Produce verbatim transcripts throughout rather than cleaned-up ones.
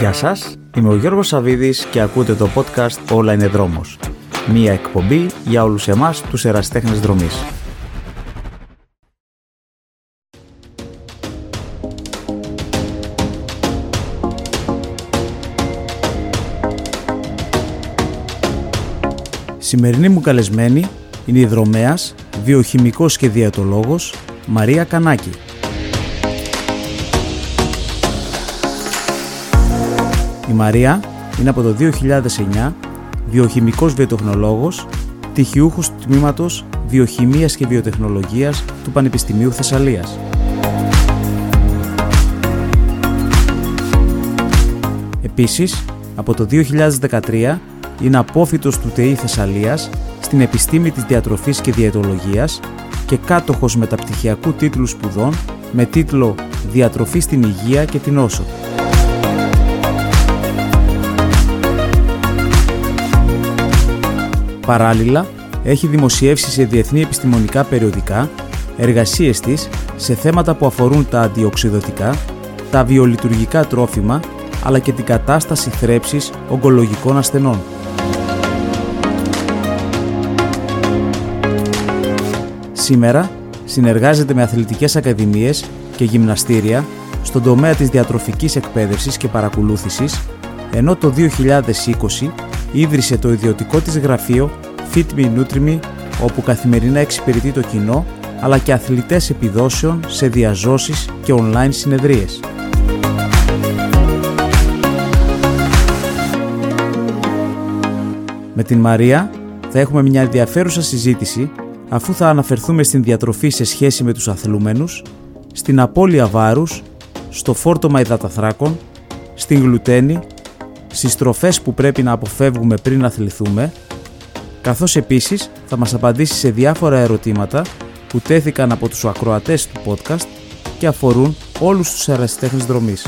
Γεια σας, είμαι ο Γιώργος Σαββίδης και ακούτε το podcast «Όλα είναι δρόμος». Μία εκπομπή για όλους εμάς τους ερασιτέχνες δρομής. Σημερινή μου καλεσμένη είναι η δρομέας, βιοχημικός και διαιτολόγος Μαρία Κανάκη. Η Μαρία είναι από το δύο χιλιάδες εννιά βιοχημικός βιοτεχνολόγος, πτυχιούχος του τμήματος Βιοχημίας και Βιοτεχνολογίας του Πανεπιστημίου Θεσσαλίας. Επίσης, από το δύο χιλιάδες δεκατρία είναι απόφοιτος του ΤΕΙ Θεσσαλίας στην επιστήμη της διατροφής και διαιτολογίας και κάτοχος μεταπτυχιακού τίτλου σπουδών με τίτλο «Διατροφή στην υγεία και την όσο». Παράλληλα, έχει δημοσιεύσει σε διεθνή επιστημονικά περιοδικά εργασίες της σε θέματα που αφορούν τα αντιοξυδωτικά, τα βιολειτουργικά τρόφιμα, αλλά και την κατάσταση θρέψης ογκολογικών ασθενών. Σήμερα συνεργάζεται με αθλητικές ακαδημίες και γυμναστήρια στον τομέα της διατροφικής εκπαίδευσης και παρακολούθησης, ενώ το δύο χιλιάδες είκοσι ίδρυσε το ιδιωτικό της γραφείο Fit Me Nutri Me, όπου καθημερινά εξυπηρετεί το κοινό, αλλά και αθλητές επιδόσεων σε διαζώσεις και online συνεδρίες. Με την Μαρία θα έχουμε μια ενδιαφέρουσα συζήτηση, αφού θα αναφερθούμε στην διατροφή σε σχέση με τους αθλούμενους, στην απώλεια βάρους, στο φόρτωμα υδαταθράκων, στην γλουτένη, στις τροφές που πρέπει να αποφεύγουμε πριν αθληθούμε, καθώς επίσης θα μας απαντήσει σε διάφορα ερωτήματα που τέθηκαν από τους ακροατές του podcast και αφορούν όλους τους ερασιτέχνες δρομής.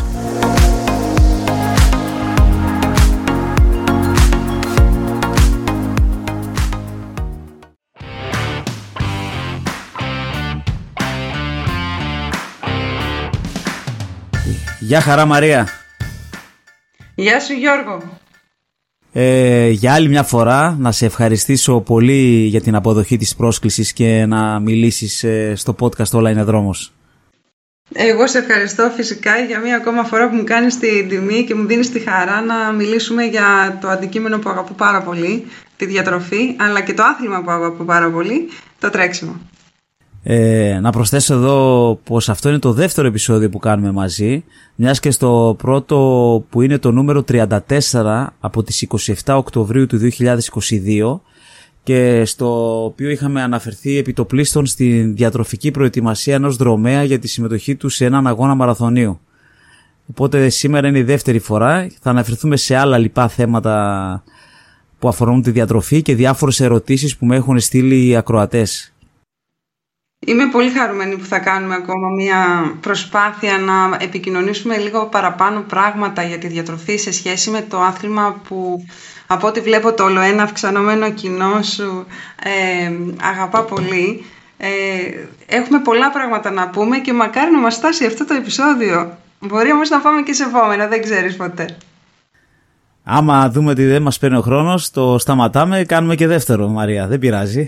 Γεια χαρά Μαρία. Γεια σου Γιώργο. Ε, για άλλη μια φορά να σε ευχαριστήσω πολύ για την αποδοχή της πρόσκλησης και να μιλήσεις ε, στο podcast «Όλα είναι δρόμος». Εγώ σε ευχαριστώ φυσικά για μια ακόμα φορά που μου κάνεις την τιμή και μου δίνεις τη χαρά να μιλήσουμε για το αντικείμενο που αγαπώ πάρα πολύ, τη διατροφή, αλλά και το άθλημα που αγαπώ πάρα πολύ, το τρέξιμο. Ε, να προσθέσω εδώ πως αυτό είναι το δεύτερο επεισόδιο που κάνουμε μαζί, μιας και στο πρώτο που είναι το νούμερο τριάντα τέσσερα από τις είκοσι επτά Οκτωβρίου του δύο χιλιάδες είκοσι δύο και στο οποίο είχαμε αναφερθεί επιτοπλίστων στην διατροφική προετοιμασία ενός δρομέα για τη συμμετοχή του σε έναν αγώνα μαραθωνίου. Οπότε σήμερα είναι η δεύτερη φορά, θα αναφερθούμε σε άλλα λοιπά θέματα που αφορούν τη διατροφή και διάφορες ερωτήσεις που με έχουν στείλει οι ακροατές. Είμαι πολύ χαρούμενη που θα κάνουμε ακόμα μια προσπάθεια να επικοινωνήσουμε λίγο παραπάνω πράγματα για τη διατροφή σε σχέση με το άθλημα που από ό,τι βλέπω το ολοένα αυξανόμενο κοινό σου ε, αγαπά πολύ. Ε, έχουμε πολλά πράγματα να πούμε και μακάρι να μας φτάσει αυτό το επεισόδιο. Μπορεί όμως να πάμε και σε επόμενο, δεν ξέρεις ποτέ. Άμα δούμε ότι δεν μας παίρνει ο χρόνος, το σταματάμε, κάνουμε και δεύτερο Μαρία, δεν πειράζει.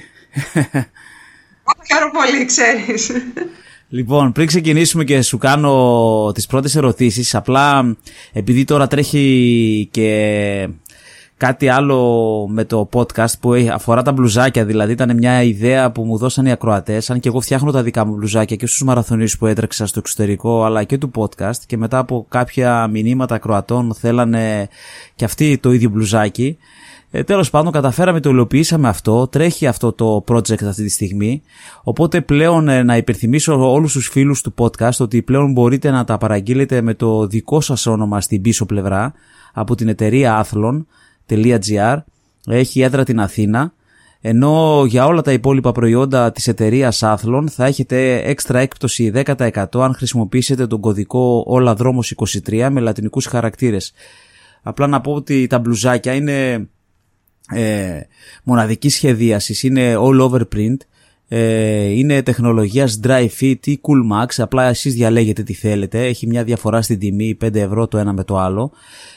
Χαρώ πολύ, ξέρεις. Λοιπόν, πριν ξεκινήσουμε και σου κάνω τις πρώτες ερωτήσεις, απλά επειδή τώρα τρέχει και κάτι άλλο με το podcast που αφορά τα μπλουζάκια, δηλαδή ήταν μια ιδέα που μου δώσαν οι ακροατές, αν και εγώ φτιάχνω τα δικά μου μπλουζάκια και στους μαραθωνίους που έτρεξα στο εξωτερικό αλλά και του podcast, και μετά από κάποια μηνύματα ακροατών θέλανε και αυτοί το ίδιο μπλουζάκι. Ε, τέλος πάντων καταφέραμε, το υλοποιήσαμε αυτό, τρέχει αυτό το project αυτή τη στιγμή, οπότε πλέον ε, να υπενθυμίσω όλους τους φίλους του podcast ότι πλέον μπορείτε να τα παραγγείλετε με το δικό σας όνομα στην πίσω πλευρά από την εταιρεία athlon τελεία gr, έχει έδρα την Αθήνα, ενώ για όλα τα υπόλοιπα προϊόντα της εταιρείας Athlon θα έχετε έξτρα έκπτωση δέκα τοις εκατό αν χρησιμοποιήσετε τον κωδικό όλα δρόμος είκοσι τρία με λατινικούς χαρακτήρες. Απλά να πω ότι τα μπλουζάκια είναι ε, μοναδικής σχεδίασης, είναι all over print, Ε, είναι τεχνολογίας Dry Fit ή Cool Max, απλά εσείς διαλέγετε τι θέλετε, έχει μια διαφορά στην τιμή, πέντε ευρώ το ένα με το άλλο.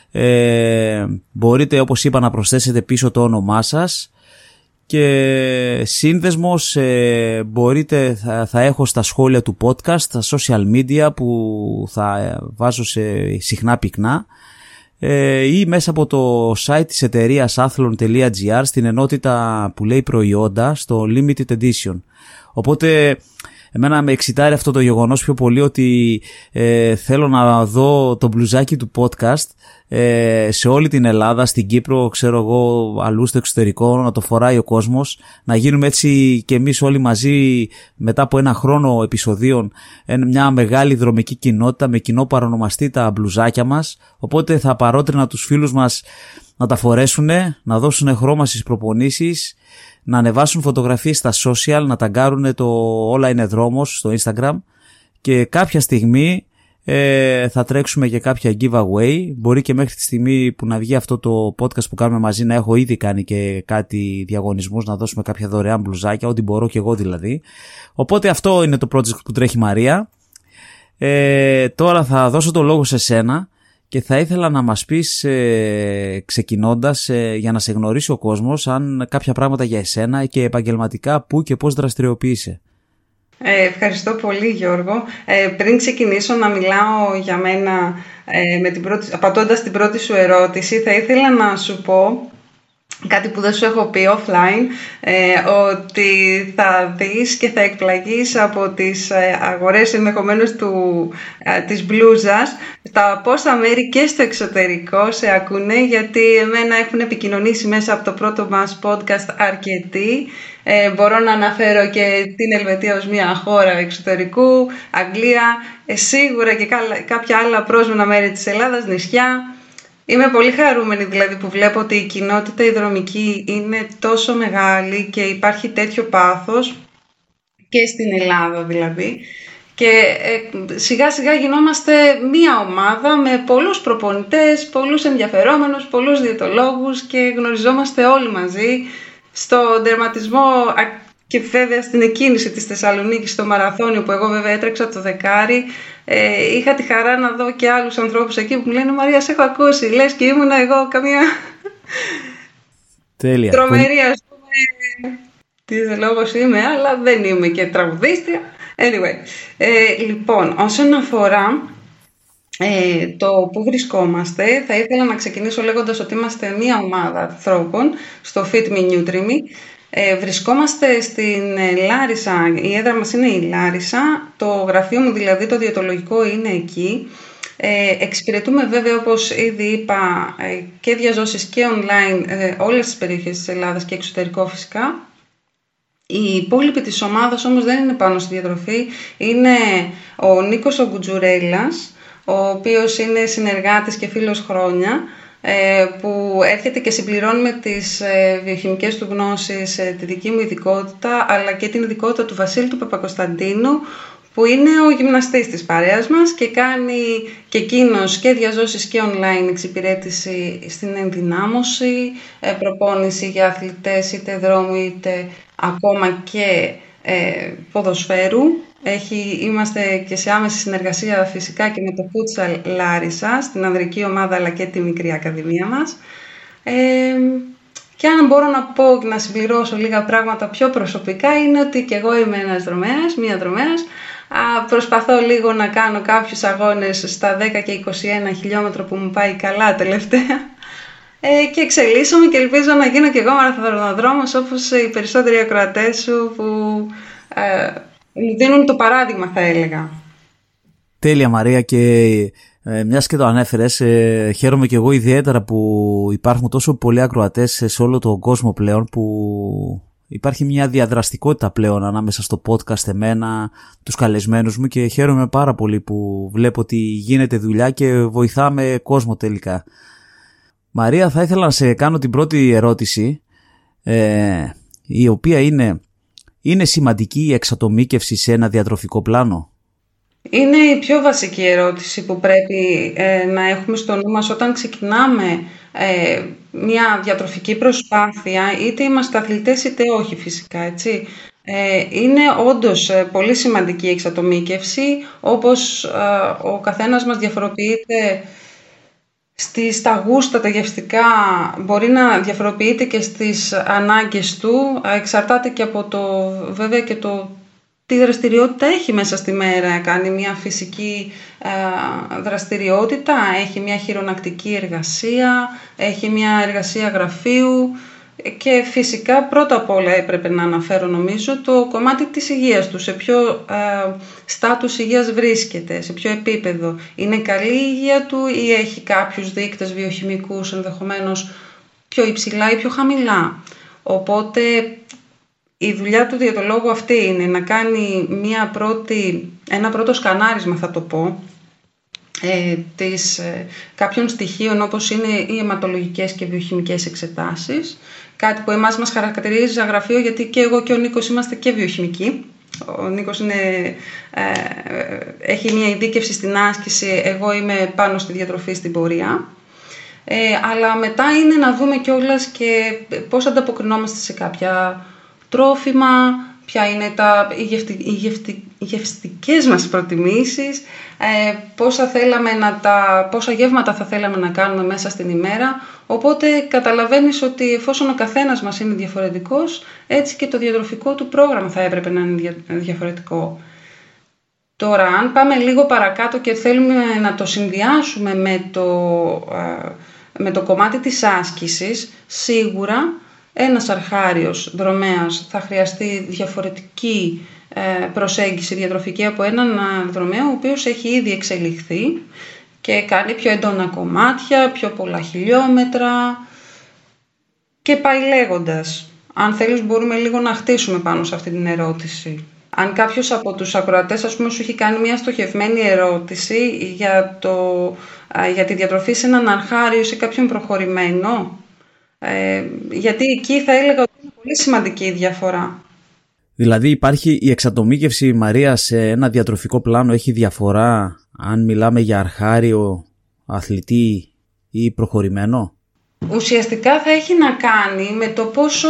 Ε, μπορείτε, όπως είπα, να προσθέσετε πίσω το όνομά σας και σύνδεσμος ε, μπορείτε, θα, θα έχω στα σχόλια του podcast, στα social media που θα βάζω σε συχνά πυκνά, ε, ή μέσα από το site της εταιρείας athlon τελεία gr στην ενότητα που λέει προϊόντα στο Limited Edition. Οπότε εμένα με εξητάρει αυτό το γεγονός πιο πολύ ότι ε, θέλω να δω το μπλουζάκι του podcast ε, σε όλη την Ελλάδα, στην Κύπρο, ξέρω εγώ, αλλού στο εξωτερικό, να το φοράει ο κόσμος, να γίνουμε έτσι και εμείς όλοι μαζί μετά από ένα χρόνο επεισοδίων μια μεγάλη δρομική κοινότητα με κοινό παρονομαστή τα μπλουζάκια μας. Οπότε θα παρότρινα τους φίλους μας να τα φορέσουνε, να δώσουν χρώμα στις προπονήσεις, να ανεβάσουν φωτογραφίες στα social, να ταγκάρουν το όλα είναι δρόμος στο Instagram και κάποια στιγμή ε, θα τρέξουμε και κάποια giveaway. Μπορεί και μέχρι τη στιγμή που να βγει αυτό το podcast που κάνουμε μαζί να έχω ήδη κάνει και κάτι διαγωνισμούς, να δώσουμε κάποια δωρεάν μπλουζάκια, ό,τι μπορώ και εγώ δηλαδή. Οπότε αυτό είναι το project που τρέχει, Μαρία. Ε, τώρα θα δώσω το λόγο σε σένα και θα ήθελα να μας πεις ε, ξεκινώντας ε, για να σε γνωρίσει ο κόσμος αν κάποια πράγματα για εσένα και επαγγελματικά πού και πώς δραστηριοποιείσαι. Ε, ευχαριστώ πολύ, Γιώργο. Ε, πριν ξεκινήσω να μιλάω για μένα ε, με την πρώτη, απαντώντας την πρώτη σου ερώτηση, θα ήθελα να σου πω κάτι που δεν σου έχω πει offline, ε, ότι θα δεις και θα εκπλαγείς από τις ε, αγορές ενδεχομένως του, ε, της μπλούζας, τα πόσα μέρη και στο εξωτερικό σε ακούνε, γιατί εμένα έχουν επικοινωνήσει μέσα από το πρώτο μας podcast αρκετοί. Ε, μπορώ να αναφέρω και την Ελβετία ως μια χώρα εξωτερικού, Αγγλία, ε, σίγουρα και κάποια άλλα πρόσμενα μέρη της Ελλάδας, νησιά. Είμαι πολύ χαρούμενη δηλαδή που βλέπω ότι η κοινότητα η δρομική είναι τόσο μεγάλη και υπάρχει τέτοιο πάθος και στην Ελλάδα δηλαδή. Και ε, σιγά σιγά γινόμαστε μία ομάδα με πολλούς προπονητές, πολλούς ενδιαφερόμενους, πολλούς διαιτολόγους και γνωριζόμαστε όλοι μαζί στο τερματισμό και βέβαια στην εκκίνηση της Θεσσαλονίκης στο μαραθώνιο που εγώ βέβαια έτρεξα το δεκάρι. Ε, είχα τη χαρά να δω και άλλους ανθρώπους εκεί που μου λένε «Μαρία, σε έχω ακούσει», λες και ήμουνα εγώ καμία τέλεια, τρομερή ας πούμε, τι λόγος είμαι, αλλά δεν είμαι και τραγουδίστρια. Anyway, ε, λοιπόν, όσον αφορά ε, το που βρισκόμαστε, θα ήθελα να ξεκινήσω λέγοντας ότι είμαστε μια ομάδα ανθρώπων στο Fit Me Nutri Me. Ε, βρισκόμαστε στην Λάρισα, η έδρα μας είναι η Λάρισα, το γραφείο μου δηλαδή το διαιτολογικό είναι εκεί. Ε, εξυπηρετούμε βέβαια, όπως ήδη είπα, ε, και διαζώσεις και online ε, όλες τις περιοχές της Ελλάδας και εξωτερικό φυσικά. Η υπόλοιπη της ομάδας όμως δεν είναι πάνω στη διατροφή, είναι ο Νίκος ο Γκουτζουρέλας, ο οποίος είναι συνεργάτης και φίλος χρόνια, που έρχεται και συμπληρώνει με τις βιοχημικές του γνώσεις τη δική μου ειδικότητα, αλλά και την ειδικότητα του Βασίλη του Παπακοσταντίνου, που είναι ο γυμναστής της παρέας μας και κάνει και εκείνος και διαζώσεις και online εξυπηρέτηση στην ενδυνάμωση, προπόνηση για αθλητές είτε δρόμου είτε ακόμα και ε, ποδοσφαίρου. Έχει, είμαστε και σε άμεση συνεργασία φυσικά και με το Futsal Λάρισα, στην ανδρική ομάδα αλλά και τη μικρή ακαδημία μας. Ε, και αν μπορώ να πω και να συμπληρώσω λίγα πράγματα πιο προσωπικά, είναι ότι και εγώ είμαι ένας δρομέας, μία δρομέας. Α, προσπαθώ λίγο να κάνω κάποιους αγώνες στα δέκα και είκοσι ένα χιλιόμετρα που μου πάει καλά τελευταία. Ε, και εξελίσσομαι και ελπίζω να γίνω και εγώ μαραθωνοδρόμος όπως οι περισσότεροι ακροατές σου που ε, μου δίνουν το παράδειγμα, θα έλεγα. Τέλεια, Μαρία, και ε, μιας και το ανέφερες, ε, χαίρομαι και εγώ ιδιαίτερα που υπάρχουν τόσο πολλοί ακροατές σε όλο τον κόσμο πλέον, που υπάρχει μια διαδραστικότητα πλέον ανάμεσα στο podcast εμένα, τους καλεσμένους μου, και χαίρομαι πάρα πολύ που βλέπω ότι γίνεται δουλειά και βοηθάμε κόσμο τελικά. Μαρία, θα ήθελα να σε κάνω την πρώτη ερώτηση, ε, η οποία είναι, είναι σημαντική η εξατομίκευση σε ένα διατροφικό πλάνο? Είναι η πιο βασική ερώτηση που πρέπει ε, να έχουμε στο νου μας όταν ξεκινάμε ε, μια διατροφική προσπάθεια, είτε είμαστε αθλητές είτε όχι φυσικά, έτσι. Ε, είναι όντως πολύ σημαντική η εξατομίκευση, όπως ε, ο καθένας μας διαφοροποιείται στις, στα γούστα, τα γευστικά, μπορεί να διαφοροποιείται και στις ανάγκες του, εξαρτάται και από το, βέβαια και το τι δραστηριότητα έχει μέσα στη μέρα. Κάνει μια φυσική ε, δραστηριότητα, έχει μια χειρονακτική εργασία, έχει μια εργασία γραφείου και φυσικά πρώτα απ' όλα έπρεπε να αναφέρω νομίζω το κομμάτι της υγείας του, σε ποιο ε, στάτους υγείας βρίσκεται, σε ποιο επίπεδο. Είναι καλή η υγεία του ή έχει κάποιους δείκτες βιοχημικούς ενδεχομένως πιο υψηλά ή πιο χαμηλά. Οπότε η δουλειά του διαιτολόγου αυτή είναι να κάνει μια πρώτη, ένα πρώτο σκανάρισμα, θα το πω, ε, της, ε, κάποιων στοιχείων όπως είναι οι αιματολογικές και βιοχημικές εξετάσεις. Κάτι που εμάς μας χαρακτηρίζει σαν γραφείο, γιατί και εγώ και ο Νίκος είμαστε και βιοχημικοί. Ο Νίκος είναι, ε, έχει μια ειδίκευση στην άσκηση, εγώ είμαι πάνω στη διατροφή, στην πορεία. Ε, αλλά μετά είναι να δούμε κιόλας και πώς ανταποκρινόμαστε σε κάποια τρόφιμα, ποια είναι τα, οι, γευτι, οι, γευτι, οι γευστικές μας προτιμήσεις, ε, πόσα, θέλαμε να τα, πόσα γεύματα θα θέλαμε να κάνουμε μέσα στην ημέρα. Οπότε καταλαβαίνεις ότι εφόσον ο καθένας μας είναι διαφορετικός, έτσι και το διατροφικό του πρόγραμμα θα έπρεπε να είναι διαφορετικό. Τώρα, αν πάμε λίγο παρακάτω και θέλουμε να το συνδυάσουμε με το, με το κομμάτι της άσκησης, σίγουρα ένας αρχάριος δρομέας θα χρειαστεί διαφορετική προσέγγιση διατροφική από έναν δρομέα ο οποίος έχει ήδη εξελιχθεί και κάνει πιο έντονα κομμάτια, πιο πολλά χιλιόμετρα και πάει λέγοντας. Αν θέλεις μπορούμε λίγο να χτίσουμε πάνω σε αυτή την ερώτηση. Αν κάποιος από τους ακροατές, ας πούμε, σου έχει κάνει μια στοχευμένη ερώτηση για, το, για τη διατροφή σε έναν αρχάριο ή σε κάποιον προχωρημένο, ε, γιατί εκεί θα έλεγα ότι είναι πολύ σημαντική η διαφορά. Δηλαδή υπάρχει η εξατομίκευση, Μαρία, σε ένα διατροφικό πλάνο έχει διαφορά αν μιλάμε για αρχάριο, αθλητή ή προχωρημένο? Ουσιαστικά θα έχει να κάνει με το πόσο,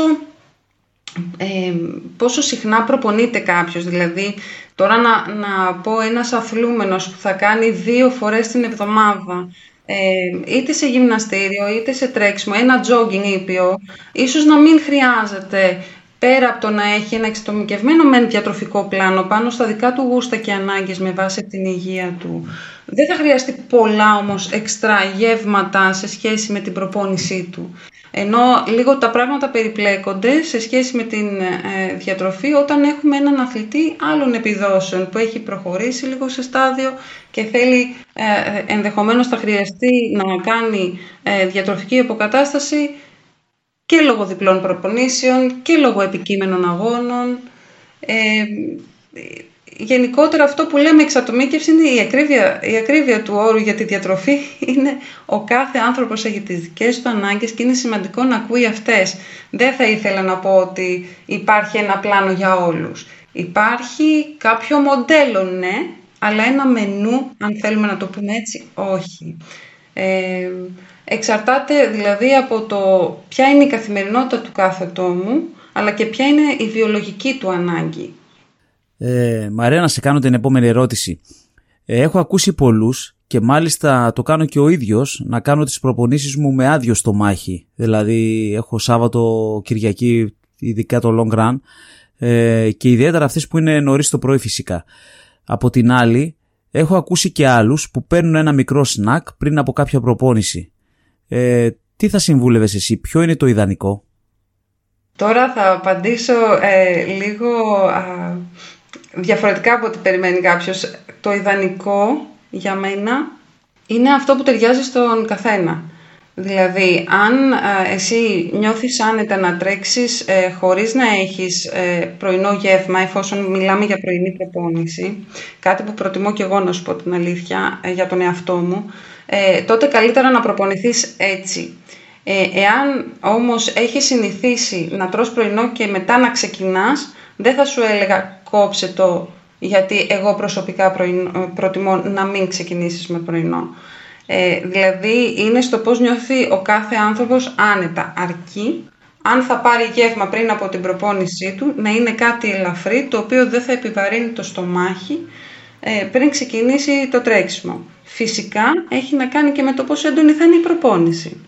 ε, πόσο συχνά προπονείται κάποιος. Δηλαδή, τώρα να, να πω ένας αθλούμενος που θα κάνει δύο φορές την εβδομάδα, ε, είτε σε γυμναστήριο είτε σε τρέξιμο, ένα jogging ήπιο, ίσως να μην χρειάζεται, πέρα από το να έχει ένα εξατομικευμένο μεν διατροφικό πλάνο πάνω στα δικά του γούστα και ανάγκες με βάση την υγεία του, δεν θα χρειαστεί πολλά όμως εξτρά γεύματα σε σχέση με την προπόνησή του. Ενώ λίγο τα πράγματα περιπλέκονται σε σχέση με την ε, διατροφή όταν έχουμε έναν αθλητή άλλων επιδόσεων που έχει προχωρήσει λίγο σε στάδιο και θέλει ε, ενδεχομένως θα χρειαστεί να κάνει ε, διατροφική αποκατάσταση και λόγω διπλών προπονήσεων και λόγω επικείμενων αγώνων. Ε, γενικότερα αυτό που λέμε εξατομίκευση είναι η ακρίβεια, η ακρίβεια του όρου για τη διατροφή. Είναι ο κάθε άνθρωπος έχει τις δικές του ανάγκες και είναι σημαντικό να ακούει αυτές. Δεν θα ήθελα να πω ότι υπάρχει ένα πλάνο για όλους. Υπάρχει κάποιο μοντέλο, ναι, αλλά ένα μενού, αν θέλουμε να το πούμε έτσι, όχι. Ε, Εξαρτάται δηλαδή από το ποια είναι η καθημερινότητα του κάθε ατόμου, αλλά και ποια είναι η βιολογική του ανάγκη. Ε, Μαρία, να σε κάνω την επόμενη ερώτηση. Ε, έχω ακούσει πολλούς και μάλιστα το κάνω και ο ίδιος να κάνω τις προπονήσεις μου με άδειο στομάχι. Δηλαδή έχω Σάββατο, Κυριακή, ειδικά το long run ε, και ιδιαίτερα αυτές που είναι νωρίς το πρωί φυσικά. Από την άλλη, έχω ακούσει και άλλους που παίρνουν ένα μικρό σνακ πριν από κάποια προπόνηση. Ε, τι θα συμβούλευες εσύ, ποιο είναι το ιδανικό? Τώρα θα απαντήσω ε, λίγο α, διαφορετικά από ό,τι περιμένει κάποιος. Το ιδανικό για μένα είναι αυτό που ταιριάζει στον καθένα. Δηλαδή, αν ε, εσύ νιώθεις άνετα να τρέξεις ε, χωρίς να έχεις ε, πρωινό γεύμα, εφόσον μιλάμε για πρωινή προπόνηση, κάτι που προτιμώ και εγώ να σου πω την αλήθεια ε, για τον εαυτό μου, ε, τότε καλύτερα να προπονηθείς έτσι. Ε, εάν όμως έχεις συνηθίσει να τρως πρωινό και μετά να ξεκινάς, δεν θα σου έλεγα κόψε το, γιατί εγώ προσωπικά πρωινό, προτιμώ να μην ξεκινήσεις με πρωινό. Ε, δηλαδή είναι στο πώς νιώθει ο κάθε άνθρωπος άνετα, αρκεί αν θα πάρει γεύμα πριν από την προπόνησή του, να είναι κάτι ελαφρύ, το οποίο δεν θα επιβαρύνει το στομάχι ε, πριν ξεκινήσει το τρέξιμο. Φυσικά έχει να κάνει και με το πόσο έντονη θα είναι η προπόνηση.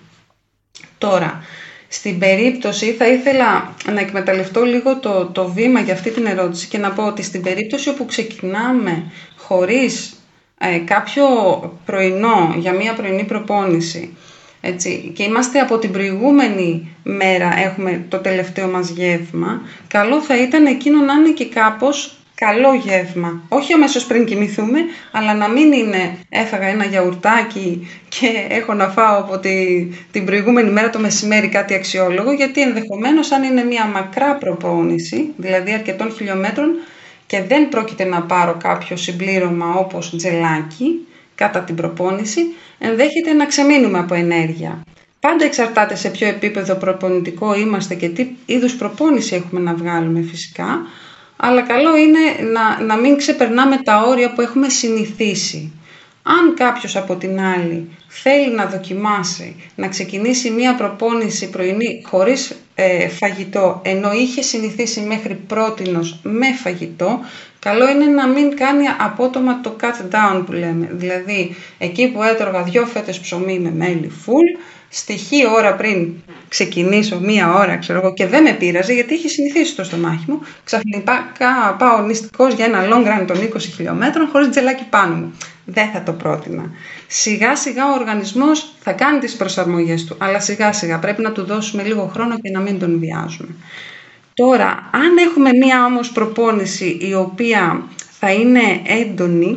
Τώρα, στην περίπτωση, θα ήθελα να εκμεταλλευτώ λίγο το, το βήμα για αυτή την ερώτηση και να πω ότι στην περίπτωση όπου ξεκινάμε χωρίς ε, κάποιο πρωινό για μία πρωινή προπόνηση, έτσι, και είμαστε από την προηγούμενη μέρα, έχουμε το τελευταίο μας γεύμα, καλό θα ήταν εκείνο να είναι και κάπως καλό γεύμα. Όχι αμέσως πριν κοιμηθούμε, αλλά να μην είναι έφαγα ένα γιαουρτάκι και έχω να φάω από τη, την προηγούμενη μέρα το μεσημέρι κάτι αξιόλογο, γιατί ενδεχομένως αν είναι μια μακρά προπόνηση, δηλαδή αρκετών χιλιόμετρων, και δεν πρόκειται να πάρω κάποιο συμπλήρωμα όπως τζελάκι κατά την προπόνηση, ενδέχεται να ξεμείνουμε από ενέργεια. Πάντα εξαρτάται σε ποιο επίπεδο προπονητικό είμαστε και τι είδους προπόνηση έχουμε να βγάλουμε φυσικά, αλλά καλό είναι να, να μην ξεπερνάμε τα όρια που έχουμε συνηθίσει. Αν κάποιος από την άλλη θέλει να δοκιμάσει, να ξεκινήσει μία προπόνηση πρωινή χωρίς ε, φαγητό, ενώ είχε συνηθίσει μέχρι πρότινος με φαγητό, καλό είναι να μην κάνει απότομα το cut down που λέμε. Δηλαδή, εκεί που έτρωγα δυο φέτες ψωμί με μέλι full, στοιχεί ώρα πριν ξεκινήσω, μία ώρα ξέρω εγώ, και δεν με πείραζε γιατί είχε συνηθίσει το στομάχι μου, ξαφνικά πάω νηστικός για ένα long run των είκοσι χιλιόμετρων χωρίς τζελάκι πάνω μου. Δεν θα το πρότεινα. Σιγά σιγά ο οργανισμός θα κάνει τις προσαρμογές του, αλλά σιγά σιγά πρέπει να του δώσουμε λίγο χρόνο και να μην τον βιάζουμε. Τώρα, αν έχουμε μία όμως προπόνηση η οποία θα είναι έντονη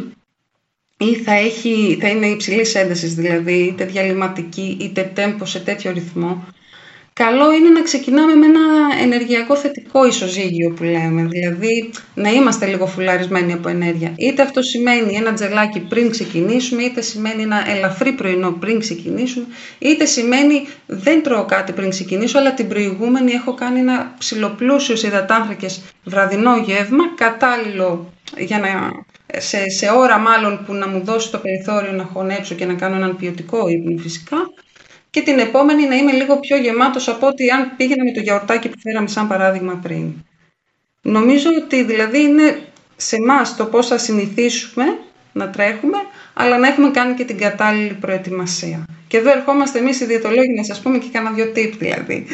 ή θα, έχει, θα είναι υψηλής έντασης, δηλαδή είτε διαλυματική είτε τέμπο σε τέτοιο ρυθμό, καλό είναι να ξεκινάμε με ένα ενεργειακό θετικό ισοζύγιο που λέμε, δηλαδή να είμαστε λίγο φουλαρισμένοι από ενέργεια. Είτε αυτό σημαίνει ένα τζελάκι πριν ξεκινήσουμε, είτε σημαίνει ένα ελαφρύ πρωινό πριν ξεκινήσουμε, είτε σημαίνει δεν τρώω κάτι πριν ξεκινήσω, αλλά την προηγούμενη έχω κάνει ένα ψιλοπλούσιο σε υδατάνθρακες βραδινό γεύμα, κατάλληλο για να, σε, σε ώρα μάλλον που να μου δώσει το περιθώριο να χωνέψω και να κάνω έναν ποιοτικό ύπνο φυσικά, και την επόμενη να είμαι λίγο πιο γεμάτος από ότι αν πήγαινα με το γιαουρτάκι που φέραμε σαν παράδειγμα πριν. Νομίζω ότι δηλαδή είναι σε εμάς το πώς θα συνηθίσουμε να τρέχουμε, αλλά να έχουμε κάνει και την κατάλληλη προετοιμασία. Και εδώ ερχόμαστε εμείς οι διαιτολόγοι να σας πούμε και κάνα δυο tip δηλαδή.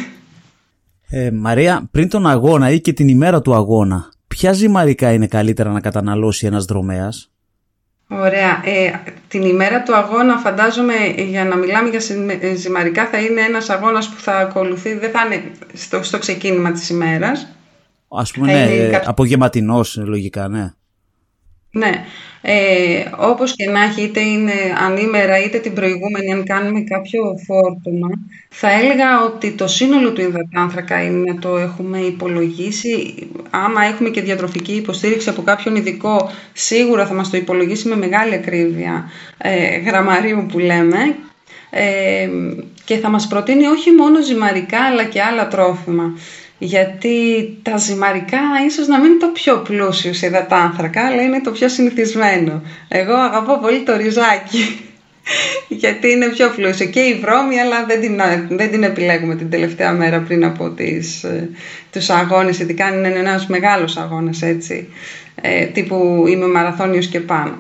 Ε, Μαρία, πριν τον αγώνα ή και την ημέρα του αγώνα, ποια ζυμαρικά είναι καλύτερα να καταναλώσει ένας δρομέας? Ωραία. Ε, την ημέρα του αγώνα φαντάζομαι, για να μιλάμε για ζυμαρικά, θα είναι ένας αγώνας που θα ακολουθεί, δεν θα είναι στο, στο ξεκίνημα της ημέρας. Ας πούμε, ναι, κάποιο... απογευματινός λογικά, ναι. Ναι. Ε, όπως και να έχει, είτε είναι ανήμερα είτε την προηγούμενη, αν κάνουμε κάποιο φόρτωμα, θα έλεγα ότι το σύνολο του υδατάνθρακα είναι να το έχουμε υπολογίσει. Άμα έχουμε και διατροφική υποστήριξη από κάποιον ειδικό, σίγουρα θα μας το υπολογίσει με μεγάλη ακρίβεια ε, γραμμαρίου που λέμε, ε, και θα μας προτείνει όχι μόνο ζυμαρικά αλλά και άλλα τρόφιμα. Γιατί τα ζυμαρικά ίσως να μην είναι το πιο πλούσιο σε υδατάνθρακα, αλλά είναι το πιο συνηθισμένο. Εγώ αγαπώ πολύ το ριζάκι, γιατί είναι πιο πλούσιο. Και η βρώμη, αλλά δεν την, δεν την επιλέγουμε την τελευταία μέρα πριν από τις, τους αγώνες, ειδικά αν είναι ένας μεγάλος αγώνας, έτσι, ε, τύπου είμαι μαραθώνιος και πάνω.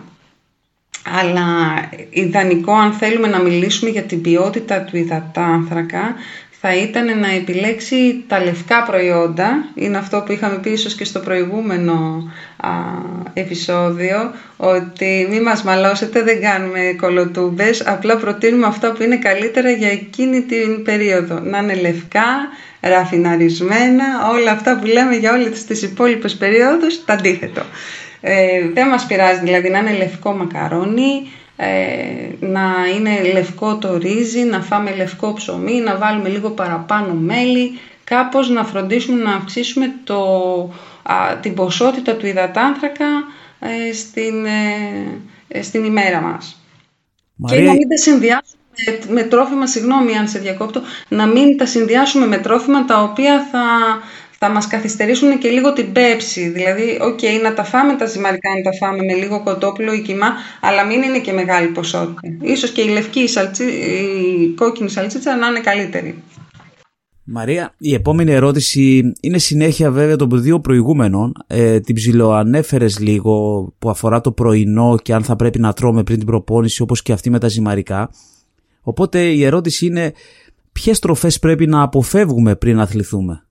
Αλλά ιδανικό, αν θέλουμε να μιλήσουμε για την ποιότητα του υδατάνθρακα, θα ήταν να επιλέξει τα λευκά προϊόντα. Είναι αυτό που είχαμε πει ίσως και στο προηγούμενο α, επεισόδιο, ότι μη μας μαλώσετε, δεν κάνουμε κολοτούμπες, απλά προτείνουμε αυτά που είναι καλύτερα για εκείνη την περίοδο. Να είναι λευκά, ραφιναρισμένα, όλα αυτά που λέμε για όλες τις υπόλοιπες περίοδους, το αντίθετο. Ε, δεν μας πειράζει δηλαδή να είναι λευκό μακαρόνι, Ε, να είναι λευκό το ρύζι, να φάμε λευκό ψωμί, να βάλουμε λίγο παραπάνω μέλι, κάπως να φροντίσουμε να αυξήσουμε το, α, την ποσότητα του υδατάνθρακα ε, στην, ε, στην ημέρα μας. Μαρία... Και να μην τα συνδυάσουμε με, με τρόφιμα, συγγνώμη αν σε διακόπτω, να μην τα συνδυάσουμε με τρόφιμα τα οποία θα... θα μας καθυστερήσουν και λίγο την πέψη. Δηλαδή, οκ, okay, να τα φάμε τα ζυμαρικά, να τα φάμε με λίγο κοτόπουλο ή κιμά, αλλά μην είναι και μεγάλη ποσότητα. Ίσως και η λευκή, η, σαλτσι... η κόκκινη σαλτσίτσα να είναι καλύτερη. Μαρία, η επόμενη ερώτηση είναι συνέχεια βέβαια των δύο προηγούμενων. Ε, την ψιλοανέφερες λίγο, που αφορά το πρωινό και αν θα πρέπει να τρώμε πριν την προπόνηση, όπως και αυτή με τα ζυμαρικά. Οπότε η ερώτηση είναι, ποιες τροφές πρέπει να αποφεύγουμε πριν αθληθούμε?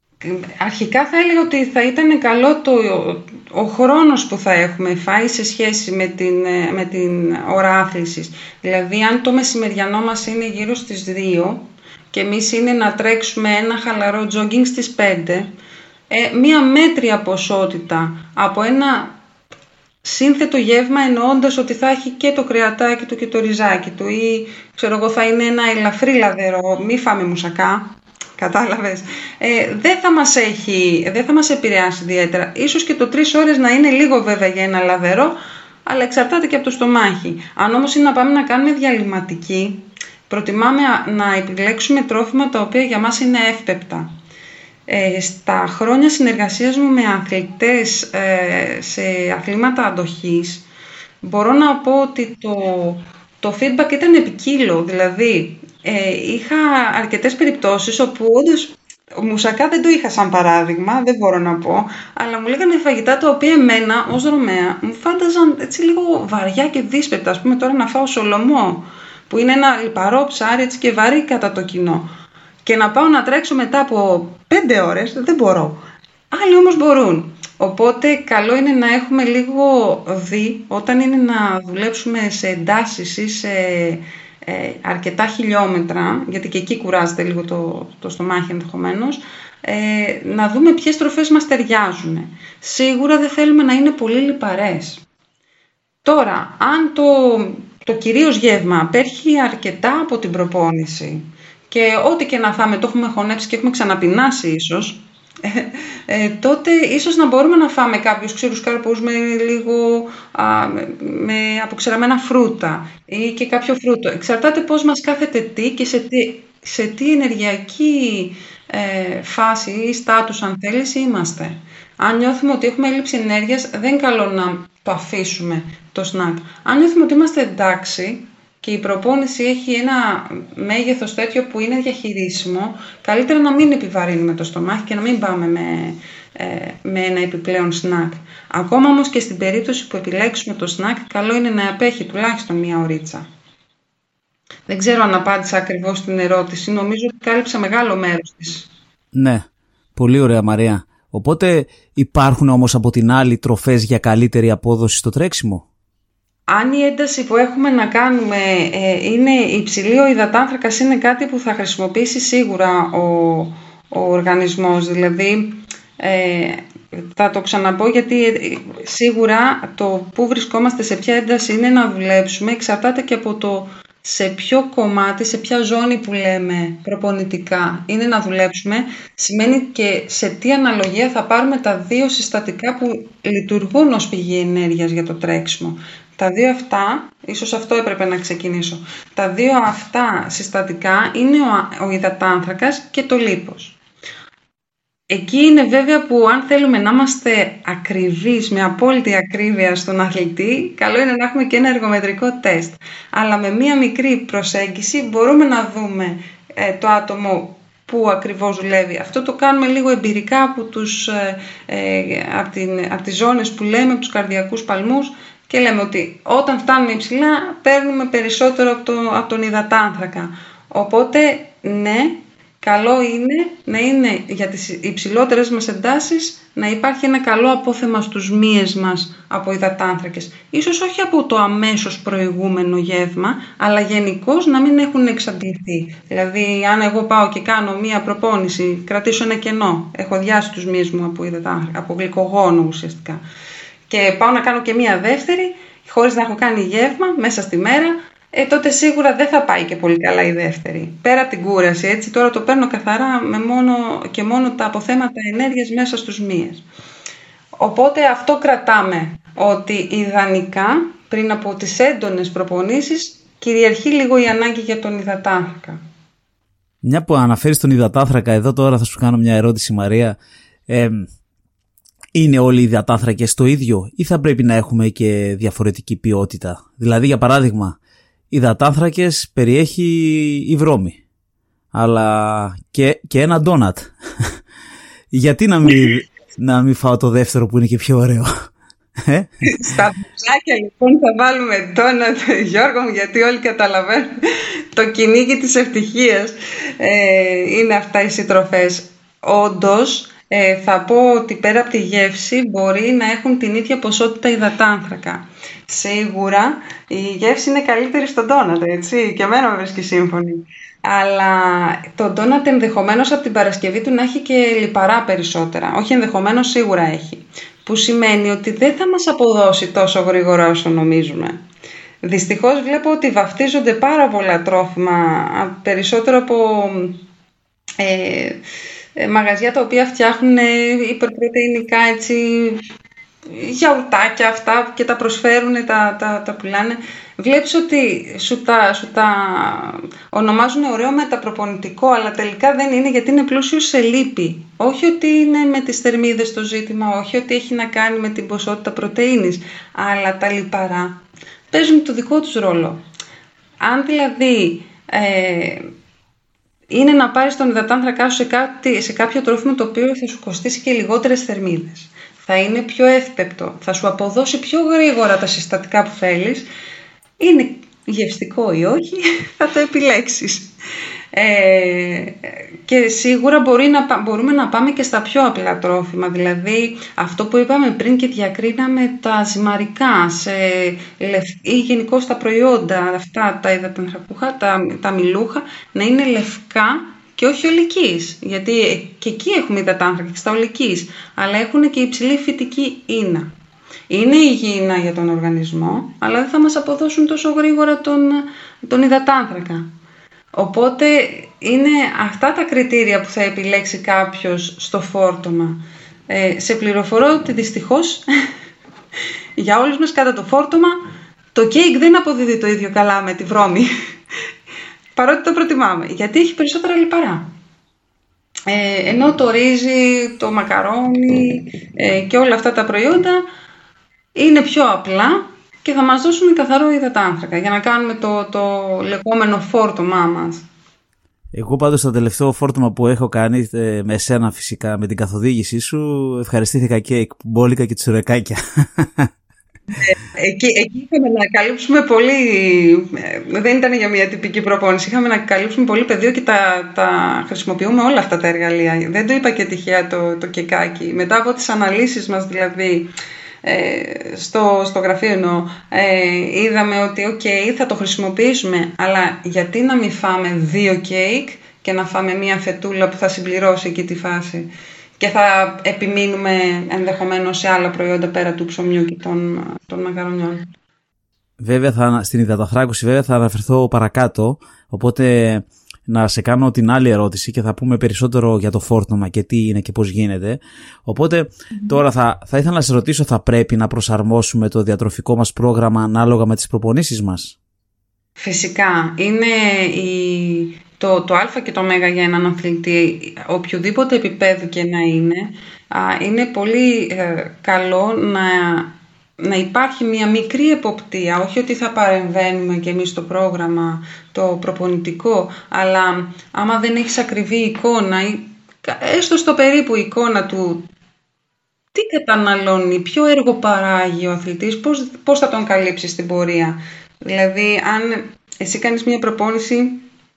Αρχικά θα έλεγα ότι θα ήταν καλό το, ο χρόνος που θα έχουμε φάει σε σχέση με την, με την ώρα άθλησης. Δηλαδή αν το μεσημεριανό μας είναι γύρω στις δύο και εμείς είναι να τρέξουμε ένα χαλαρό τζόγκινγκ στις πέντε, ε, μία μέτρια ποσότητα από ένα σύνθετο γεύμα, εννοώντας ότι θα έχει και το κρεατάκι του και το ριζάκι του, ή ξέρω εγώ θα είναι ένα ελαφρύ λαδερό, μη φάμε μουσακά, κατάλαβες, ε, δεν θα μας έχει, δεν θα μας επηρεάσει ιδιαίτερα. Ίσως και το τρεις ώρες να είναι λίγο βέβαια για ένα λαδερό, αλλά εξαρτάται και από το στομάχι. Αν όμως είναι να πάμε να κάνουμε διαλυματική, προτιμάμε να επιλέξουμε τρόφιμα τα οποία για μας είναι εύπεπτα. Ε, στα χρόνια συνεργασίας μου με αθλητές ε, σε αθλήματα αντοχής, μπορώ να πω ότι το, το feedback ήταν επικύλο. Δηλαδή ε, είχα αρκετές περιπτώσεις όπου όντως μουσακά δεν το είχα σαν παράδειγμα, δεν μπορώ να πω, αλλά μου λέγανε φαγητά τα οποία εμένα ως Ρωμαία μου φάνταζαν έτσι λίγο βαριά και δύσπεπτα. Ας πούμε τώρα να φάω σολομό, που είναι ένα λιπαρό ψάρι έτσι και βαρύ κατά το κοινό, και να πάω να τρέξω μετά από πέντε ώρες, δεν μπορώ. Άλλοι όμως μπορούν. Οπότε καλό είναι να έχουμε λίγο δει όταν είναι να δουλέψουμε σε εντάσεις ή σε ε, αρκετά χιλιόμετρα, γιατί και εκεί κουράζεται λίγο το, το στομάχι ενδεχομένως, ε, να δούμε ποιες τροφές μας ταιριάζουν. Σίγουρα δεν θέλουμε να είναι πολύ λιπαρές. Τώρα, αν το, το κυρίως γεύμα απέχει αρκετά από την προπόνηση και ό,τι και να φάμε το έχουμε χωνέψει και έχουμε ξαναπεινάσει ίσως, ε, ε, τότε ίσως να μπορούμε να φάμε κάποιους ξηρούς καρπούς με λίγο α, με, με αποξηραμένα φρούτα ή και κάποιο φρούτο. Εξαρτάται πώς μας κάθεται τι και σε τι, σε τι ενεργειακή ε, φάση ή στάτους αν θέλεις είμαστε. Αν νιώθουμε ότι έχουμε έλλειψη ενέργειας, δεν είναι καλό να το αφήσουμε το σνακ. Αν νιώθουμε ότι είμαστε εντάξει και η προπόνηση έχει ένα μέγεθος τέτοιο που είναι διαχειρίσιμο, καλύτερα να μην επιβαρύνουμε το στομάχι και να μην πάμε με, ε, με ένα επιπλέον σνακ. Ακόμα όμως και στην περίπτωση που επιλέξουμε το σνακ, καλό είναι να απέχει τουλάχιστον μία ωρίτσα. Δεν ξέρω αν απάντησα ακριβώς την ερώτηση, νομίζω ότι κάλυψα μεγάλο μέρος της. Ναι, πολύ ωραία Μαρία. Οπότε υπάρχουν όμως από την άλλη τροφές για καλύτερη απόδοση στο τρέξιμο? Αν η ένταση που έχουμε να κάνουμε ε, είναι υψηλή, ο υδατάνθρακας είναι κάτι που θα χρησιμοποιήσει σίγουρα ο, ο οργανισμός. Δηλαδή, ε, θα το ξαναπώ γιατί ε, σίγουρα το που βρισκόμαστε, σε ποια ένταση είναι να δουλέψουμε, εξαρτάται και από το σε ποιο κομμάτι, σε ποια ζώνη που λέμε προπονητικά είναι να δουλέψουμε, σημαίνει και σε τι αναλογία θα πάρουμε τα δύο συστατικά που λειτουργούν ως πηγή ενέργειας για το τρέξιμο. Τα δύο αυτά, ίσως αυτό έπρεπε να ξεκινήσω, τα δύο αυτά συστατικά είναι ο, ο υδατάνθρακας και το λίπος. Εκεί είναι βέβαια που αν θέλουμε να είμαστε ακριβείς, με απόλυτη ακρίβεια στον αθλητή, καλό είναι να έχουμε και ένα εργομετρικό τεστ. Αλλά με μία μικρή προσέγγιση μπορούμε να δούμε ε, το άτομο που ακριβώς δουλεύει. Αυτό το κάνουμε λίγο εμπειρικά από, τους, ε, ε, από, την, από τις ζώνες που λέμε, από τους καρδιακούς παλμούς, και λέμε ότι όταν φτάνουμε υψηλά παίρνουμε περισσότερο από, το, από τον υδατάνθρακα. Οπότε ναι, καλό είναι να είναι για τις υψηλότερες μας εντάσεις να υπάρχει ένα καλό απόθεμα στους μύες μας από υδατάνθρακες. Ίσως όχι από το αμέσως προηγούμενο γεύμα, αλλά γενικώς να μην έχουν εξαντληθεί. Δηλαδή, αν εγώ πάω και κάνω μία προπόνηση, κρατήσω ένα κενό, έχω διάσει τους μύες μου από υδατάνθρακα, από γλυκογόνο ουσιαστικά, και πάω να κάνω και μία δεύτερη, χωρίς να έχω κάνει γεύμα μέσα στη μέρα, ε, τότε σίγουρα δεν θα πάει και πολύ καλά η δεύτερη. Πέρα από την κούραση, έτσι, τώρα το παίρνω καθαρά με μόνο και μόνο τα αποθέματα ενέργειας μέσα στους μύες. Οπότε αυτό κρατάμε, ότι ιδανικά πριν από τις έντονες προπονήσεις κυριαρχεί λίγο η ανάγκη για τον υδατάνθρακα. Μια που αναφέρεις τον υδατάνθρακα, εδώ τώρα θα σου κάνω μια ερώτηση Μαρία. Ε, είναι όλοι οι υδατάνθρακες το ίδιο ή θα πρέπει να έχουμε και διαφορετική ποιότητα? Δηλαδή για παράδειγμα, υδατάνθρακες περιέχει η βρώμη. αλλά και, και ένα ντόνατ. Γιατί να μην, να μην φάω το δεύτερο που είναι και πιο ωραίο? Στα μπουζάκια λοιπόν θα βάλουμε ντόνατ, Γιώργο μου, γιατί όλοι καταλαβαίνουν το κυνήγι της ευτυχίας. Ε, είναι αυτά οι συντροφές. Όντως, ε, θα πω ότι πέρα από τη γεύση μπορεί να έχουν την ίδια ποσότητα υδατάνθρακα. Σίγουρα η γεύση είναι καλύτερη στο ντόνατ, έτσι, και εμένα με βρίσκει σύμφωνη. Αλλά το ντόνατ ενδεχομένως από την Παρασκευή του να έχει και λιπαρά περισσότερα. Όχι ενδεχομένως, σίγουρα έχει. Που σημαίνει ότι δεν θα μας αποδώσει τόσο γρήγορα όσο νομίζουμε. Δυστυχώς βλέπω ότι βαφτίζονται πάρα πολλά τρόφιμα, περισσότερο από ε, ε, μαγαζιά τα οποία φτιάχνουν υπερπρωτεϊνικά, έτσι, γιαουρτάκια αυτά και τα προσφέρουν, τα, τα, τα πουλάνε. Βλέπεις ότι σου τα, σου τα ονομάζουν ωραίο μεταπροπονητικό, αλλά τελικά δεν είναι, γιατί είναι πλούσιο σε λίπη. Όχι ότι είναι με τις θερμίδες το ζήτημα, όχι ότι έχει να κάνει με την ποσότητα πρωτεΐνης, αλλά τα λιπαρά παίζουν το δικό τους ρόλο. Αν δηλαδή ε, είναι να πάρεις τον υδατάνθρακά σου σε, κάτι, σε κάποιο τρόφιμο το οποίο θα σου κοστίσει και λιγότερες θερμίδες, θα είναι πιο εύπεπτο, θα σου αποδώσει πιο γρήγορα τα συστατικά που θέλεις, είναι γευστικό ή όχι, θα το επιλέξεις. Ε, και σίγουρα μπορεί να, μπορούμε να πάμε και στα πιο απλά τρόφιμα, δηλαδή αυτό που είπαμε πριν και διακρίναμε τα ζυμαρικά σε, ή γενικώς τα προϊόντα αυτά, τα υδατανθρακούχα, τα, τα μιλούχα, να είναι λευκά και όχι ολικής, γιατί και εκεί έχουμε υδατάνθρακα και στα ολικής, αλλά έχουν και υψηλή φυτική ίνα. Είναι υγιεινά για τον οργανισμό, αλλά δεν θα μας αποδώσουν τόσο γρήγορα τον, τον υδατάνθρακα. Οπότε είναι αυτά τα κριτήρια που θα επιλέξει κάποιος στο φόρτωμα. Ε, σε πληροφορώ ότι δυστυχώς για όλους μας κατά το φόρτωμα το κέικ δεν αποδίδει το ίδιο καλά με τη βρώμη, παρότι το προτιμάμε, γιατί έχει περισσότερα λιπαρά. Ε, ενώ το ρύζι, το μακαρόνι ε, και όλα αυτά τα προϊόντα είναι πιο απλά και θα μας δώσουν καθαρό υδατάνθρακα για να κάνουμε το, το λεγόμενο φόρτωμά μας. Εγώ πάντως το τελευταίο φόρτωμα που έχω κάνει ε, με εσένα φυσικά, με την καθοδήγησή σου, ευχαριστήθηκα και μπόλικα και τσουρεκάκια. Ε, εκεί, εκεί είχαμε να καλύψουμε πολύ, ε, δεν ήταν για μια τυπική προπόνηση, είχαμε να καλύψουμε πολύ πεδίο και τα, τα χρησιμοποιούμε όλα αυτά τα εργαλεία. Δεν το είπα και τυχαία το, το κεκάκι. Μετά από τις αναλύσεις μας δηλαδή, Ε, στο, στο γραφείο εννοώ, ε, είδαμε ότι οκ, okay, θα το χρησιμοποιήσουμε, αλλά γιατί να μην φάμε δύο κέικ και να φάμε μία φετούλα που θα συμπληρώσει εκεί τη φάση και θα επιμείνουμε ενδεχομένως σε άλλα προϊόντα πέρα του ψωμιού και των, των μακαρονιών. Βέβαια θα, στην υδαταθράκωση βέβαια θα αναφερθώ παρακάτω, οπότε να σε κάνω την άλλη ερώτηση και θα πούμε περισσότερο για το φόρτωμα και τι είναι και πώς γίνεται. Οπότε mm-hmm. τώρα θα, θα ήθελα να σε ρωτήσω, θα πρέπει να προσαρμόσουμε το διατροφικό μας πρόγραμμα ανάλογα με τις προπονήσεις μας? Φυσικά. Είναι η, το, το α και το ω για έναν αθλητή, οποιοδήποτε επίπεδο και να είναι, α, είναι πολύ ε, καλό να... να υπάρχει μια μικρή εποπτεία, όχι ότι θα παρεμβαίνουμε και εμείς στο πρόγραμμα το προπονητικό, αλλά άμα δεν έχεις ακριβή εικόνα, έστω στο περίπου εικόνα του τι καταναλώνει, ποιο έργο παράγει ο αθλητής, πώς, πώς θα τον καλύψει στην πορεία. Δηλαδή, αν εσύ κάνεις μια προπόνηση,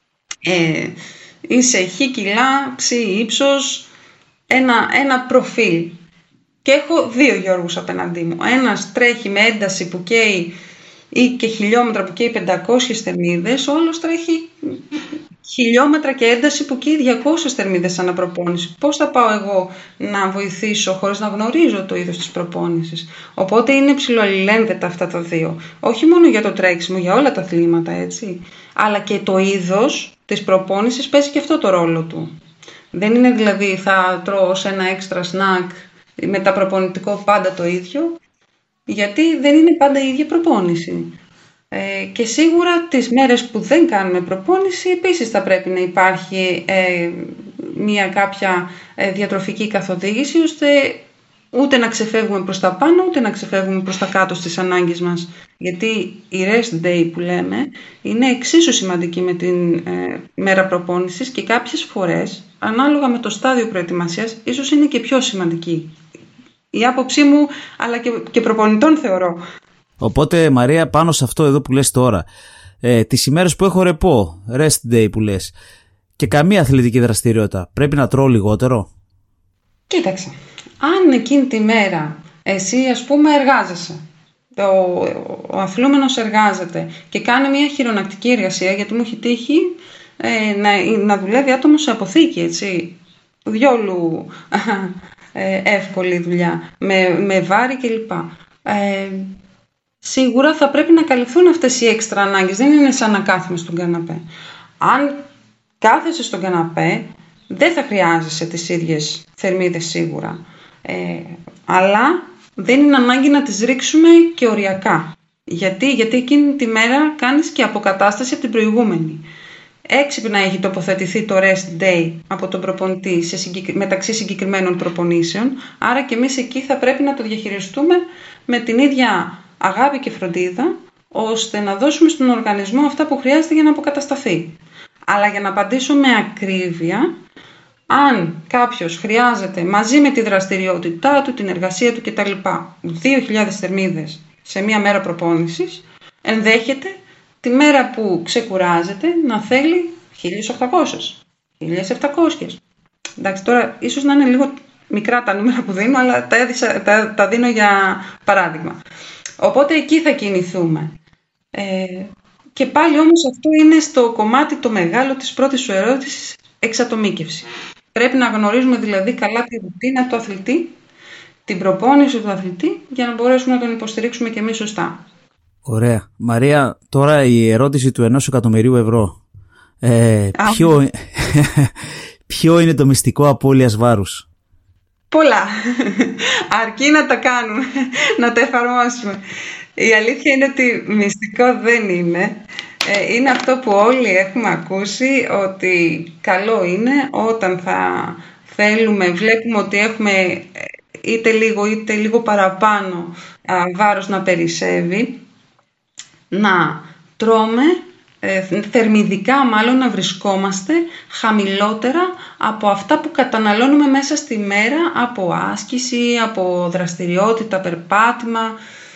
ε, είσαι χ κιλά, ψ ύψος, ένα, ένα προφίλ. Και έχω δύο Γιώργους απέναντί μου. Ένας τρέχει με ένταση που καίει ή και χιλιόμετρα που καίει πεντακόσιες θερμίδες, ο άλλος τρέχει χιλιόμετρα και ένταση που καίει διακόσιες θερμίδες ανά προπόνηση. Πώς θα πάω εγώ να βοηθήσω χωρίς να γνωρίζω το είδος της προπόνησης? Οπότε είναι ψιλοαλληλένδετα αυτά τα δύο. Όχι μόνο για το τρέξιμο, για όλα τα αθλήματα, έτσι. Αλλά και το είδος της προπόνησης παίζει και αυτό το ρόλο του. Δεν είναι δηλαδή θα τρώω σε ένα έξτρα σνακ μεταπροπονητικό πάντα το ίδιο, γιατί δεν είναι πάντα η ίδια προπόνηση. Ε, και σίγουρα τις μέρες που δεν κάνουμε προπόνηση επίσης θα πρέπει να υπάρχει ε, μια κάποια ε, διατροφική καθοδήγηση, ώστε ούτε να ξεφεύγουμε προς τα πάνω, ούτε να ξεφεύγουμε προς τα κάτω στις ανάγκες μας. Γιατί η rest day που λέμε είναι εξίσου σημαντική με την ε, μέρα προπόνησης και κάποιες φορές, ανάλογα με το στάδιο προετοιμασίας, ίσως είναι και πιο σημαντική. Η άποψή μου, αλλά και, και προπονητών θεωρώ. Οπότε, Μαρία, πάνω σε αυτό εδώ που λες τώρα, ε, τις ημέρες που έχω ρεπό, rest day που λες, και καμία αθλητική δραστηριότητα, πρέπει να τρώω λιγότερο? Κοίταξε, αν εκείνη τη μέρα εσύ ας πούμε εργάζεσαι, ο, ο αθλούμενος εργάζεται και κάνει μια χειρονακτική εργασία, γιατί μου έχει τύχει ε, να, να δουλεύει άτομο σε αποθήκη, έτσι, διόλου ε, εύκολη δουλειά, με, με βάρη κλπ. Ε, σίγουρα θα πρέπει να καλυφθούν αυτές οι έξτρα ανάγκες, δεν είναι σαν να κάθουμε στον καναπέ. Αν κάθεσαι στον καναπέ, δεν θα χρειάζεσαι τις ίδιες θερμίδες σίγουρα. Ε, αλλά δεν είναι ανάγκη να τις ρίξουμε και οριακά. Γιατί, γιατί εκείνη τη μέρα κάνεις και αποκατάσταση από την προηγούμενη. Έξυπνα έχει τοποθετηθεί το rest day από τον προπονητή σε συγκεκρι... μεταξύ συγκεκριμένων προπονήσεων, άρα και εμείς εκεί θα πρέπει να το διαχειριστούμε με την ίδια αγάπη και φροντίδα, ώστε να δώσουμε στον οργανισμό αυτά που χρειάζεται για να αποκατασταθεί. Αλλά για να απαντήσω με ακρίβεια, αν κάποιος χρειάζεται μαζί με τη δραστηριότητά του, την εργασία του κτλ. δύο χιλιάδες θερμίδες σε μία μέρα προπόνησης, ενδέχεται τη μέρα που ξεκουράζεται να θέλει χίλιες οκτακόσιες, χίλιες επτακόσιες. Εντάξει, τώρα ίσως να είναι λίγο μικρά τα νούμερα που δίνω, αλλά τα, έδισα, τα, τα δίνω για παράδειγμα. Οπότε εκεί θα κινηθούμε. Ε, και πάλι όμως αυτό είναι στο κομμάτι το μεγάλο της πρώτης σου ερώτησης, εξατομίκευση. Πρέπει να γνωρίζουμε δηλαδή καλά τη ρουτίνα του αθλητή, την προπόνηση του αθλητή, για να μπορέσουμε να τον υποστηρίξουμε και εμείς σωστά. Ωραία. Μαρία, τώρα η ερώτηση του ενός εκατομμυρίου ευρώ. Ε, ποιο, ποιο είναι το μυστικό απώλειας βάρους? Πολλά. Αρκεί να τα κάνουμε, να τα εφαρμόσουμε. Η αλήθεια είναι ότι μυστικό δεν είναι. Είναι αυτό που όλοι έχουμε ακούσει, ότι καλό είναι όταν θα θέλουμε, βλέπουμε ότι έχουμε είτε λίγο είτε λίγο παραπάνω βάρος να περισσεύει, να τρώμε, θερμιδικά μάλλον να βρισκόμαστε χαμηλότερα από αυτά που καταναλώνουμε μέσα στη μέρα από άσκηση, από δραστηριότητα, περπάτημα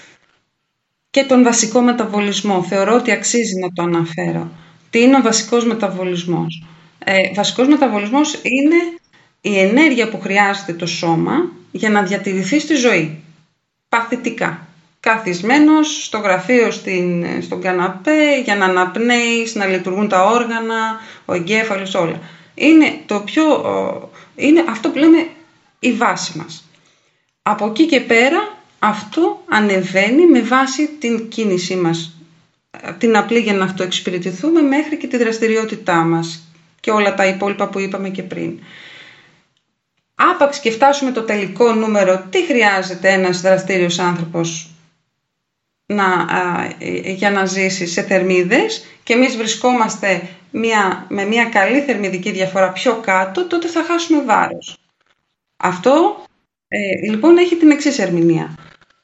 και τον βασικό μεταβολισμό. Θεωρώ ότι αξίζει να το αναφέρω. Τι είναι ο βασικός μεταβολισμός? Ε, βασικός μεταβολισμός είναι η ενέργεια που χρειάζεται το σώμα για να διατηρηθεί στη ζωή. Παθητικά. Καθισμένος στο γραφείο, στην, στον καναπέ, για να αναπνέεις, να λειτουργούν τα όργανα, ο εγκέφαλος, όλα. Είναι, το πιο, είναι αυτό που λέμε η βάση μας. Από εκεί και πέρα αυτό ανεβαίνει με βάση την κίνησή μας, την απλή για να αυτοεξυπηρετηθούμε, μέχρι και τη δραστηριότητά μας και όλα τα υπόλοιπα που είπαμε και πριν. Άπαξ και φτάσουμε το τελικό νούμερο, τι χρειάζεται ένας δραστήριος άνθρωπος να, α, για να ζήσει σε θερμίδες, και εμείς βρισκόμαστε μια, με μια καλή θερμιδική διαφορά πιο κάτω, τότε θα χάσουμε βάρος. Αυτό ε, λοιπόν έχει την εξής ερμηνεία.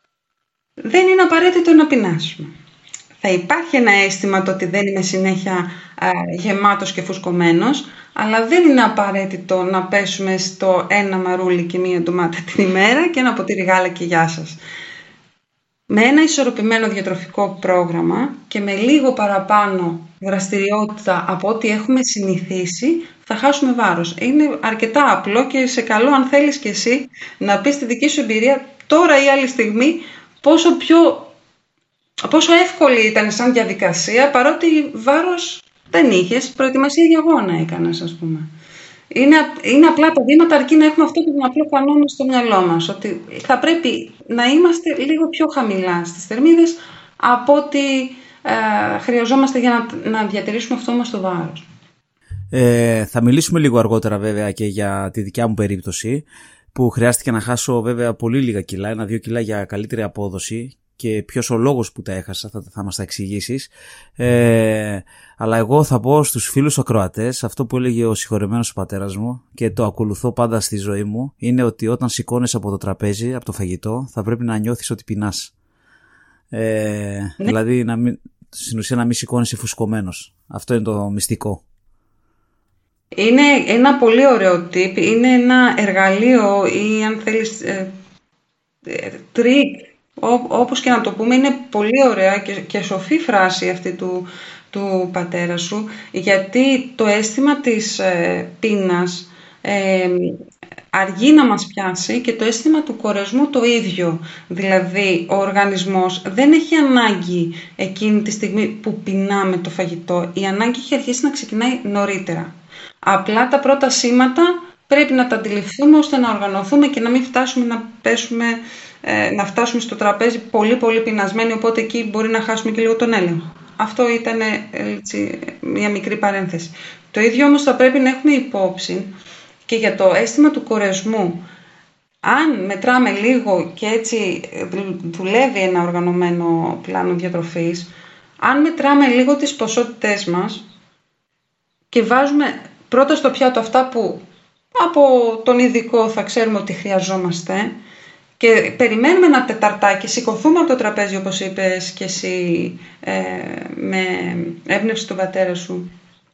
Δεν είναι απαραίτητο να πεινάσουμε. Θα υπάρχει ένα αίσθημα το ότι δεν είμαι συνέχεια α, γεμάτος και φουσκωμένος, αλλά δεν είναι απαραίτητο να πέσουμε στο ένα μαρούλι και μία ντομάτα την ημέρα και ένα ποτήρι γάλα και γεια σας. Με ένα ισορροπημένο διατροφικό πρόγραμμα και με λίγο παραπάνω δραστηριότητα από ό,τι έχουμε συνηθίσει, θα χάσουμε βάρος. Είναι αρκετά απλό και σε καλό, αν θέλεις και εσύ, να πεις τη δική σου εμπειρία τώρα ή άλλη στιγμή, πόσο, πιο, πόσο εύκολη ήταν σαν διαδικασία, παρότι βάρος δεν είχες, προετοιμασία για αγώνα έκανες, ας πούμε. Είναι, είναι απλά τα βήματα, αρκεί να έχουμε αυτό τον απλό κανόνα στο μυαλό μας, ότι θα πρέπει να είμαστε λίγο πιο χαμηλά στις θερμίδες από ό,τι ε, χρειαζόμαστε για να, να διατηρήσουμε αυτό μας το βάρος. Ε, θα μιλήσουμε λίγο αργότερα βέβαια και για τη δικιά μου περίπτωση, που χρειάστηκε να χάσω βέβαια πολύ λίγα κιλά, ένα-δύο κιλά για καλύτερη απόδοση, και ποιος ο λόγος που τα έχασα, θα, θα μας τα εξηγήσεις. Ε, αλλά εγώ θα πω στους φίλους ακροατές, αυτό που έλεγε ο συγχωρεμένος ο πατέρας μου και το ακολουθώ πάντα στη ζωή μου, είναι ότι όταν σηκώνεσαι από το τραπέζι, από το φαγητό, θα πρέπει να νιώθεις ότι πεινάς. Ε, ναι. Δηλαδή να μην, στην ουσία να μην σηκώνεσαι φουσκωμένος. Αυτό είναι το μυστικό. Είναι ένα πολύ ωραίο tip, είναι ένα εργαλείο ή αν θέλεις ε, ε, τρίκ, ό, όπως και να το πούμε, είναι πολύ ωραία και, και σοφή φράση αυτή του, του πατέρα σου, γιατί το αίσθημα της ε, πείνας ε, αργεί να μας πιάσει και το αίσθημα του κορεσμού το ίδιο. Δηλαδή, ο οργανισμός δεν έχει ανάγκη εκείνη τη στιγμή που πεινάμε το φαγητό. Η ανάγκη έχει αρχίσει να ξεκινάει νωρίτερα. Απλά τα πρώτα σήματα πρέπει να τα αντιληφθούμε ώστε να οργανωθούμε και να μην φτάσουμε να πέσουμε, ε, να φτάσουμε στο τραπέζι πολύ πολύ πεινασμένοι, οπότε εκεί μπορεί να χάσουμε και λίγο τον έλεγχο. Αυτό ήταν έτσι, μια μικρή παρένθεση. Το ίδιο όμως θα πρέπει να έχουμε υπόψη και για το αίσθημα του κορεσμού. Αν μετράμε λίγο και έτσι δουλεύει ένα οργανωμένο πλάνο διατροφής, αν μετράμε λίγο τις ποσότητές μας και βάζουμε πρώτα στο πιάτο αυτά που από τον ειδικό θα ξέρουμε ότι χρειαζόμαστε και περιμένουμε ένα τεταρτάκι, σηκωθούμε από το τραπέζι όπως είπες και εσύ ε, με έμπνευση του πατέρα σου,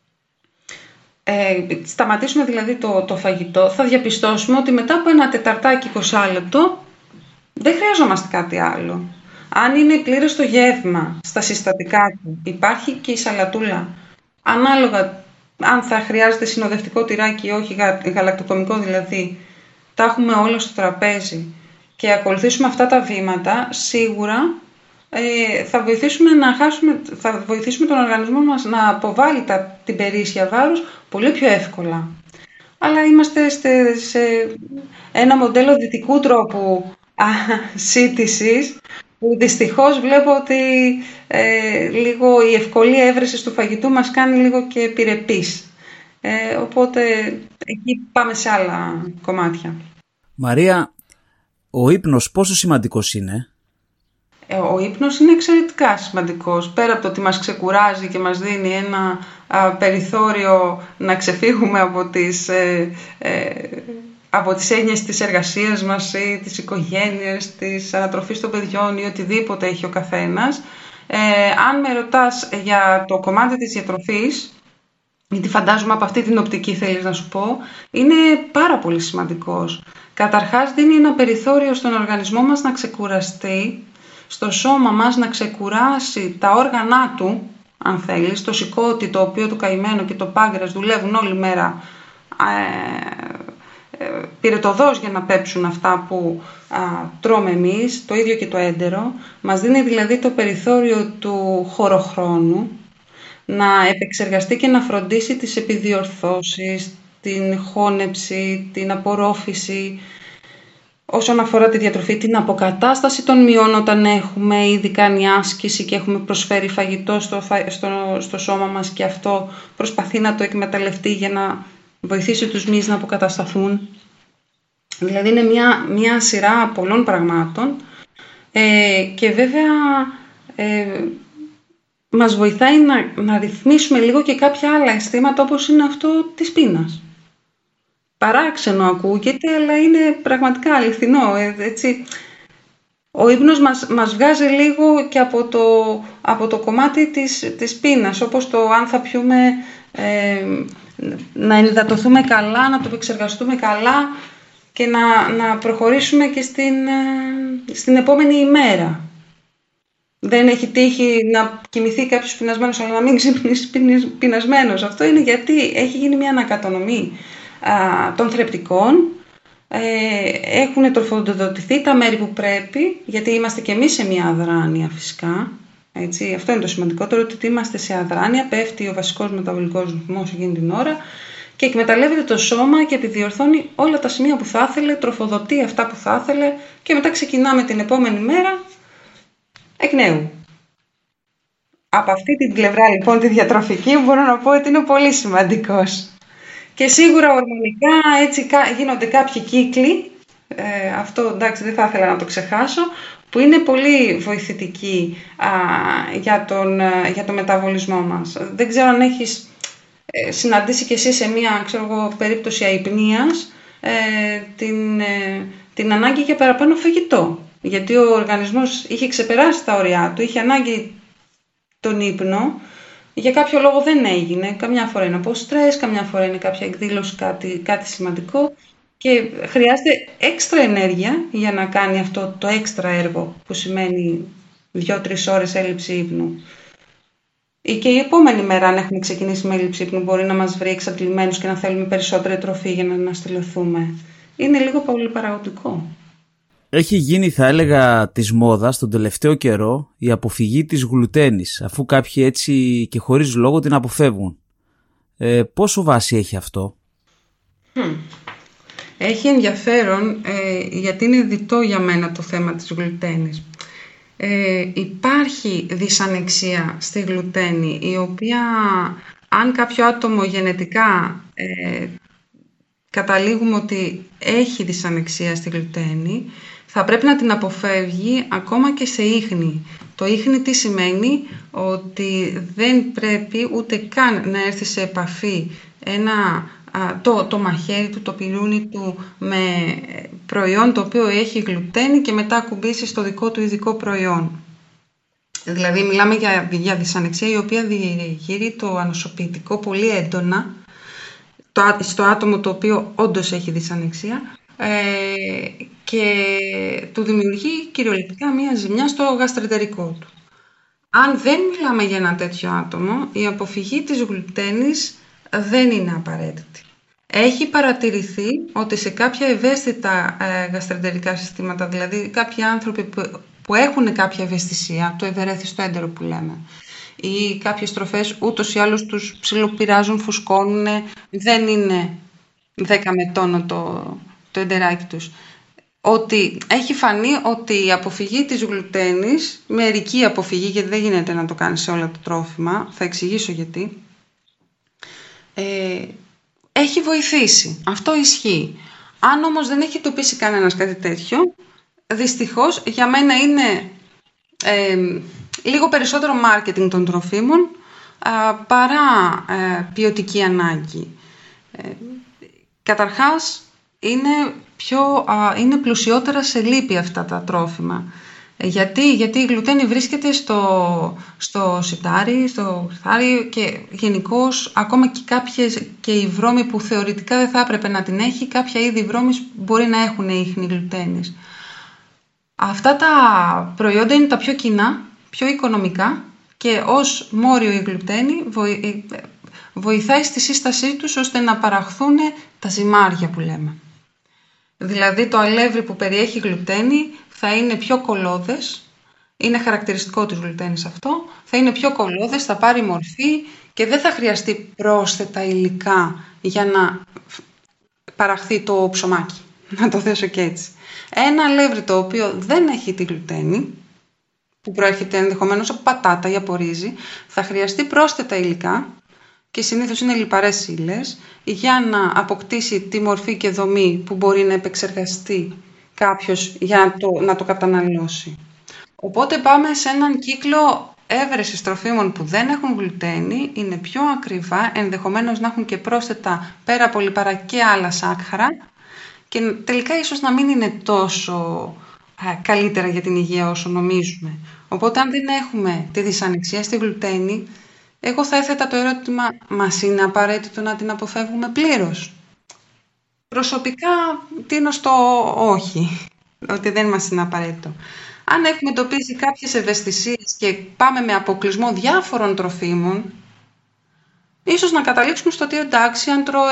ε, σταματήσουμε δηλαδή το, το φαγητό, θα διαπιστώσουμε ότι μετά από ένα τεταρτάκι είκοσι λεπτό δεν χρειαζόμαστε κάτι άλλο. Αν είναι πλήρες το γεύμα στα συστατικά του, υπάρχει και η σαλατούλα, ανάλογα αν θα χρειάζεται συνοδευτικό τυράκι ή όχι, γαλακτοκομικό δηλαδή, τα έχουμε όλα στο τραπέζι και ακολουθήσουμε αυτά τα βήματα, σίγουρα ε, θα, βοηθήσουμε να χάσουμε, θα βοηθήσουμε τον οργανισμό μας να αποβάλει τα, την περίσσια βάρους πολύ πιο εύκολα. Αλλά είμαστε σε, σε ένα μοντέλο δυτικού τρόπου α, σύντησης, που δυστυχώς βλέπω ότι ε, λίγο η ευκολία έβρεσης του φαγητού μας κάνει λίγο και επιρρεπείς. Ε, οπότε εκεί πάμε σε άλλα κομμάτια. Μαρία, ο ύπνος πόσο σημαντικός είναι? Ε, ο ύπνος είναι εξαιρετικά σημαντικός. Πέρα από το ότι μας ξεκουράζει και μας δίνει ένα α, περιθώριο να ξεφύγουμε από τις... Ε, ε, από τις έννοιες της εργασίας μας ή της οικογένειας, της ανατροφής των παιδιών ή οτιδήποτε έχει ο καθένας. Ε, αν με ρωτάς για το κομμάτι της διατροφής, γιατί φαντάζομαι από αυτή την οπτική θέλεις να σου πω, είναι πάρα πολύ σημαντικός. Καταρχάς δίνει ένα περιθώριο στον οργανισμό μας να ξεκουραστεί, στο σώμα μας να ξεκουράσει τα όργανά του, αν θέλεις, το σηκώτη, το οποίο το καημένο και το πάγκρας δουλεύουν όλη μέρα ε, πυρετοδός για να πέψουν αυτά που α, τρώμε εμείς, το ίδιο και το έντερο. Μας δίνει δηλαδή το περιθώριο του χωροχρόνου να επεξεργαστεί και να φροντίσει τις επιδιορθώσεις, την χώνεψη, την απορρόφηση, όσον αφορά τη διατροφή, την αποκατάσταση των μειών όταν έχουμε ήδη κάνει άσκηση και έχουμε προσφέρει φαγητό στο, στο, στο σώμα μας και αυτό προσπαθεί να το εκμεταλλευτεί για να βοηθήσει τους μυς να αποκατασταθούν. Δηλαδή είναι μια, μια σειρά πολλών πραγμάτων ε, και βέβαια ε, μας βοηθάει να, να ρυθμίσουμε λίγο και κάποια άλλα αισθήματα όπως είναι αυτό της πείνας. Παράξενο ακούγεται, αλλά είναι πραγματικά αληθινό. Ε, έτσι. Ο ύπνος μας, μας βγάζει λίγο και από το, από το κομμάτι της, της πείνας, όπως το αν θα πιούμε... Ε, να ενυδατωθούμε καλά, να το επεξεργαστούμε καλά και να, να προχωρήσουμε και στην, στην επόμενη ημέρα. Δεν έχει τύχει να κοιμηθεί κάποιος πεινασμένος, αλλά να μην ξυπνήσει πεινασμένος. Αυτό είναι γιατί έχει γίνει μια ανακατανομή α, των θρεπτικών, ε, έχουν τροφοδοτηθεί τα μέρη που πρέπει, γιατί είμαστε και εμείς σε μια αδράνεια φυσικά. Έτσι, αυτό είναι το σημαντικότερο, ότι είμαστε σε αδράνεια, πέφτει ο βασικός μεταβολικός ρυθμός εκείνη την ώρα και εκμεταλλεύεται το σώμα και επιδιορθώνει όλα τα σημεία που θα ήθελε, τροφοδοτεί αυτά που θα ήθελε και μετά ξεκινάμε την επόμενη μέρα εκ νέου. Από αυτή την πλευρά λοιπόν τη διατροφική μπορώ να πω ότι είναι πολύ σημαντικός. Και σίγουρα ορμονικά έτσι γίνονται κάποιοι κύκλοι, ε, αυτό εντάξει δεν θα ήθελα να το ξεχάσω, που είναι πολύ βοηθητική α, για, τον, για το μεταβολισμό μας. Δεν ξέρω αν έχεις ε, συναντήσει κι εσύ σε μια ξέρω εγώ, περίπτωση αϊπνίας ε, την, ε, την ανάγκη για παραπάνω φαγητό. Γιατί ο οργανισμός είχε ξεπεράσει τα ωριά του, είχε ανάγκη τον ύπνο, για κάποιο λόγο δεν έγινε. Καμιά φορά είναι από στρες, καμιά φορά είναι κάποια εκδήλωση, κάτι, κάτι σημαντικό και χρειάζεται έξτρα ενέργεια για να κάνει αυτό το έξτρα έργο που σημαίνει δύο-τρεις ώρες έλλειψη ύπνου. Ή και η επόμενη μέρα, αν έχουμε ξεκινήσει με έλλειψη ύπνου, μπορεί να μας βρει εξαντλημένους και να θέλουμε περισσότερη τροφή για να αναστηλωθούμε. Είναι λίγο πολύ παραγωγικό. Έχει γίνει, θα έλεγα, της μόδας τον τελευταίο καιρό η αποφυγή της γλουτένης, αφού κάποιοι έτσι και χωρίς λόγο την αποφεύγουν. Ε, πόσο βάση έχει αυτό? Hm. Έχει ενδιαφέρον ε, γιατί είναι διτό για μένα το θέμα της γλουτένης. Ε, υπάρχει δυσανεξία στη γλουτένη, η οποία αν κάποιο άτομο γενετικά ε, καταλήγουμε ότι έχει δυσανεξία στη γλουτένη, θα πρέπει να την αποφεύγει ακόμα και σε ίχνη. Το ίχνη τι σημαίνει? Ότι δεν πρέπει ούτε καν να έρθει σε επαφή ένα, το, το μαχαίρι του, το πυρούνι του με προϊόν το οποίο έχει γλουτένη και μετά ακουμπήσει στο δικό του ειδικό προϊόν. Δηλαδή μιλάμε για, για δυσανεξία η οποία διεγείρει το ανοσοποιητικό πολύ έντονα το, στο άτομο το οποίο όντως έχει δυσανεξία ε, και του δημιουργεί κυριολεκτικά μία ζημιά στο γαστρεντερικό του. Αν δεν μιλάμε για ένα τέτοιο άτομο, η αποφυγή της γλουτένης δεν είναι απαραίτητη. Έχει παρατηρηθεί ότι σε κάποια ευαίσθητα ε, γαστρεντερικά συστήματα, δηλαδή κάποιοι άνθρωποι που, που έχουν κάποια ευαισθησία, το ευερέθιστο έντερο που λέμε, ή κάποιες τροφές ούτως ή άλλως τους ψιλοπειράζουν, φουσκώνουν, δεν είναι δέκα με τόνο το, το εντεράκι τους. Ότι έχει φανεί ότι η αποφυγή της γλουτένης, μερική αποφυγή, γιατί δεν γίνεται να το κάνει σε όλα τα τρόφιμα, θα εξηγήσω γιατί, ε, έχει βοηθήσει. Αυτό ισχύει. Αν όμως δεν έχει τοπίσει κανένας κάτι τέτοιο, δυστυχώς για μένα είναι ε, λίγο περισσότερο marketing των τροφίμων α, παρά ε, ποιοτική ανάγκη. Ε, καταρχάς, είναι, πιο, α, είναι πλουσιότερα σε λίπη αυτά τα τρόφιμα. Ε, γιατί, γιατί η γλουτένη βρίσκεται στο, στο σιτάρι, στο γθάρι και γενικώς ακόμα και κάποιες και οι βρώμοι που θεωρητικά δεν θα έπρεπε να την έχει, κάποια είδη βρώμης μπορεί να έχουν ίχνη γλουτένης. Αυτά τα προϊόντα είναι τα πιο κοινά, πιο οικονομικά και ως μόριο η γλουτένη βοηθάει στη σύστασή τους ώστε να παραχθούν τα ζυμάρια που λέμε. Δηλαδή το αλεύρι που περιέχει γλουτένη θα είναι πιο κολλώδες, είναι χαρακτηριστικό της γλουτένης αυτό, θα είναι πιο κολλώδες, θα πάρει μορφή και δεν θα χρειαστεί πρόσθετα υλικά για να παραχθεί το ψωμάκι, να το θέσω και έτσι. Ένα αλεύρι το οποίο δεν έχει τη γλουτένη, που προέρχεται ενδεχομένως από πατάτα ή από ρύζι, θα χρειαστεί πρόσθετα υλικά και συνήθως είναι λιπαρές ύλες για να αποκτήσει τη μορφή και δομή που μπορεί να επεξεργαστεί κάποιος για να το, να το καταναλώσει. Οπότε πάμε σε έναν κύκλο έβρεσης τροφίμων που δεν έχουν γλουτένη, είναι πιο ακριβά, ενδεχομένως να έχουν και πρόσθετα πέρα από λιπαρά και άλλα σάκχαρα και τελικά ίσως να μην είναι τόσο α, καλύτερα για την υγεία όσο νομίζουμε. Οπότε αν δεν έχουμε τη δυσανεξία στη γλουτένη, εγώ θα έθετα το ερώτημα, μας είναι απαραίτητο να την αποφεύγουμε πλήρως? Προσωπικά τίνω στο όχι, ότι δεν μας είναι απαραίτητο. Αν έχουμε εντοπίσει κάποιες ευαισθησίες και πάμε με αποκλεισμό διάφορων τροφίμων, ίσως να καταλήξουμε στο ότι εντάξει, αν τρώω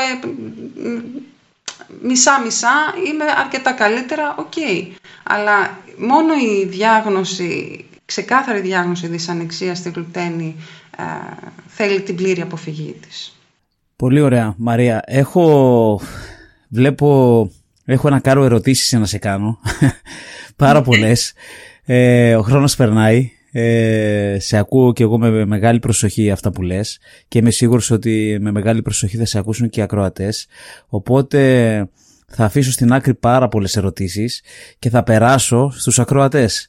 μισά-μισά είμαι αρκετά καλύτερα, οκ. Okay. Αλλά μόνο η διάγνωση, ξεκάθαρη διάγνωση δυσανεξίας στη γλουτένη α, θέλει την πλήρη αποφυγή της. Πολύ ωραία, Μαρία. Έχω, βλέπω, έχω ένα κάρο ερωτήσεις για να σε κάνω. Πάρα πολλές. Ε, ο χρόνος περνάει. Ε, σε ακούω και εγώ με μεγάλη προσοχή αυτά που λες και είμαι σίγουρος ότι με μεγάλη προσοχή θα σε ακούσουν και οι ακροατές, οπότε θα αφήσω στην άκρη πάρα πολλές ερωτήσεις και θα περάσω στους ακροατές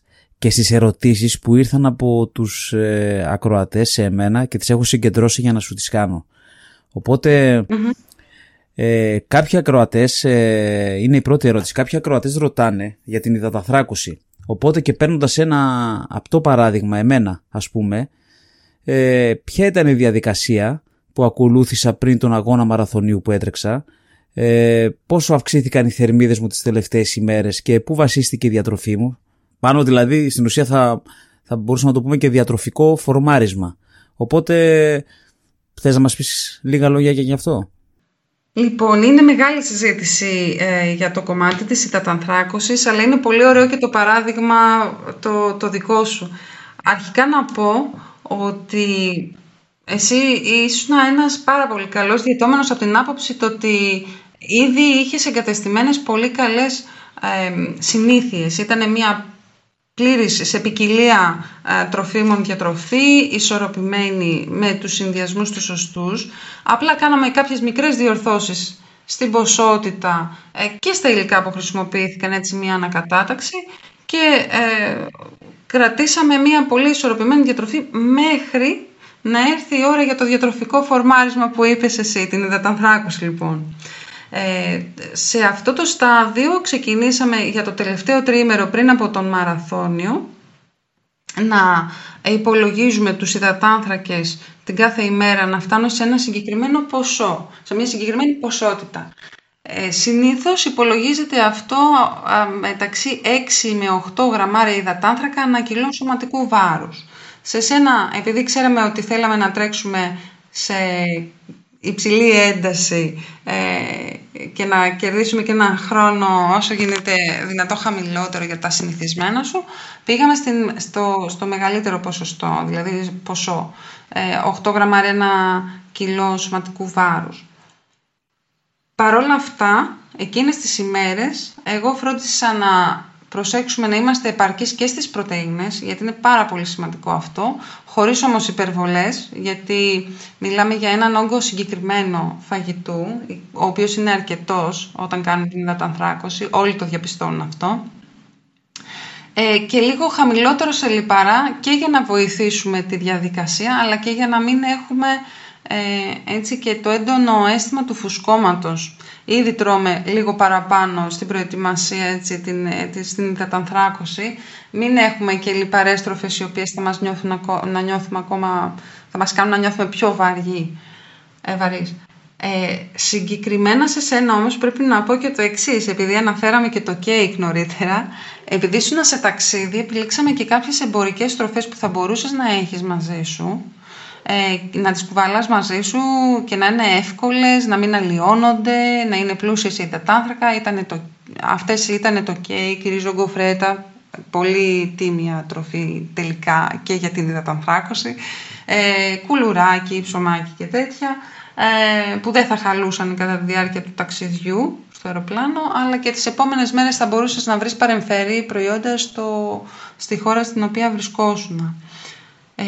και στις ερωτήσεις που ήρθαν από τους ε, ακροατές σε εμένα και τις έχω συγκεντρώσει για να σου τις κάνω. Οπότε mm-hmm. ε, κάποιοι ακροατές, ε, είναι η πρώτη ερώτηση, κάποιοι ακροατές ρωτάνε για την υδατανθράκωση. Οπότε και παίρνοντας ένα απτό παράδειγμα εμένα, ας πούμε, ε, ποια ήταν η διαδικασία που ακολούθησα πριν τον αγώνα μαραθωνίου που έτρεξα, ε, πόσο αυξήθηκαν οι θερμίδες μου τις τελευταίες ημέρες και πού βασίστηκε η διατροφή μου. Πάνω δηλαδή στην ουσία θα, θα μπορούσαμε να το πούμε και διατροφικό φορμάρισμα. Οπότε θες να μας πεις λίγα λόγια και γι' αυτό? Λοιπόν, είναι μεγάλη συζήτηση ε, για το κομμάτι της υδατανθράκωσης, αλλά είναι πολύ ωραίο και το παράδειγμα το, το δικό σου. Αρχικά να πω ότι εσύ ήσουν ένας πάρα πολύ καλός διαιτώμενος από την άποψη το ότι ήδη είχες εγκατεστημένες πολύ καλές ε, συνήθειες. Ήτανε μια πλήρης σε ποικιλία ε, τροφίμων διατροφή, ισορροπημένη με τους συνδυασμούς τους σωστούς. Απλά κάναμε κάποιες μικρές διορθώσεις στην ποσότητα ε, και στα υλικά που χρησιμοποιήθηκαν, έτσι μια ανακατάταξη, και ε, κρατήσαμε μια πολύ ισορροπημένη διατροφή μέχρι να έρθει η ώρα για το διατροφικό φορμάρισμα που είπες εσύ, την υδατανθράκωση λοιπόν. Ε, σε αυτό το στάδιο ξεκινήσαμε για το τελευταίο τριήμερο πριν από τον μαραθώνιο να υπολογίζουμε τους υδατάνθρακες την κάθε ημέρα να φτάνουν σε ένα συγκεκριμένο ποσό, σε μια συγκεκριμένη ποσότητα. Ε, συνήθως υπολογίζεται αυτό α, μεταξύ έξι με οκτώ γραμμάρια υδατάνθρακα ανά κιλό σωματικού βάρους. Σε σένα, επειδή ξέραμε ότι θέλαμε να τρέξουμε σε υψηλή ένταση ε, και να κερδίσουμε και έναν χρόνο όσο γίνεται δυνατό χαμηλότερο για τα συνηθισμένα σου, πήγαμε στην, στο, στο μεγαλύτερο ποσοστό, δηλαδή ποσό, ε, οκτώ γραμμάρια ένα κιλό σωματικού βάρους. Παρ' όλα αυτά, εκείνες τις ημέρες, εγώ φρόντισα να προσέξουμε να είμαστε επαρκείς και στις πρωτεΐνες, γιατί είναι πάρα πολύ σημαντικό αυτό, χωρίς όμως υπερβολές, γιατί μιλάμε για έναν όγκο συγκεκριμένο φαγητού, ο οποίος είναι αρκετός όταν κάνουμε την υδατανθράκωση, όλοι το διαπιστώνουν αυτό, ε, και λίγο χαμηλότερο σε λιπαρά και για να βοηθήσουμε τη διαδικασία, αλλά και για να μην έχουμε ε, έτσι και το έντονο αίσθημα του φουσκώματος. Ήδη τρώμε λίγο παραπάνω στην προετοιμασία, έτσι, την, την υδατανθράκωση. Μην έχουμε και λιπαρές τροφές οι οποίες θα μας νιώθουν, να νιώθουμε ακόμα, θα μας κάνουν να νιώθουμε πιο βαριοί, ε, βαρύς. Ε, συγκεκριμένα σε σένα όμως πρέπει να πω και το εξής, επειδή αναφέραμε και το κέικ νωρίτερα, επειδή ήσουν σε ταξίδι, επιλέξαμε και κάποιες εμπορικές τροφές που θα μπορούσες να έχεις μαζί σου, Ε, να τις κουβαλάς μαζί σου και να είναι εύκολες, να μην αλλοιώνονται, να είναι πλούσιες σε υδατάνθρακα. Ήτανε το, αυτές ήταν το κέικ, η ριζογκοφρέτα, πολύ τίμια τροφή τελικά και για την υδατανθράκωση, ε, κουλουράκι, ψωμάκι και τέτοια, ε, που δεν θα χαλούσαν κατά τη διάρκεια του ταξιδιού στο αεροπλάνο, αλλά και τις επόμενες μέρες θα μπορούσες να βρεις παρεμφερή προϊόντα στο, στη χώρα στην οποία βρισκόσουν. Ε,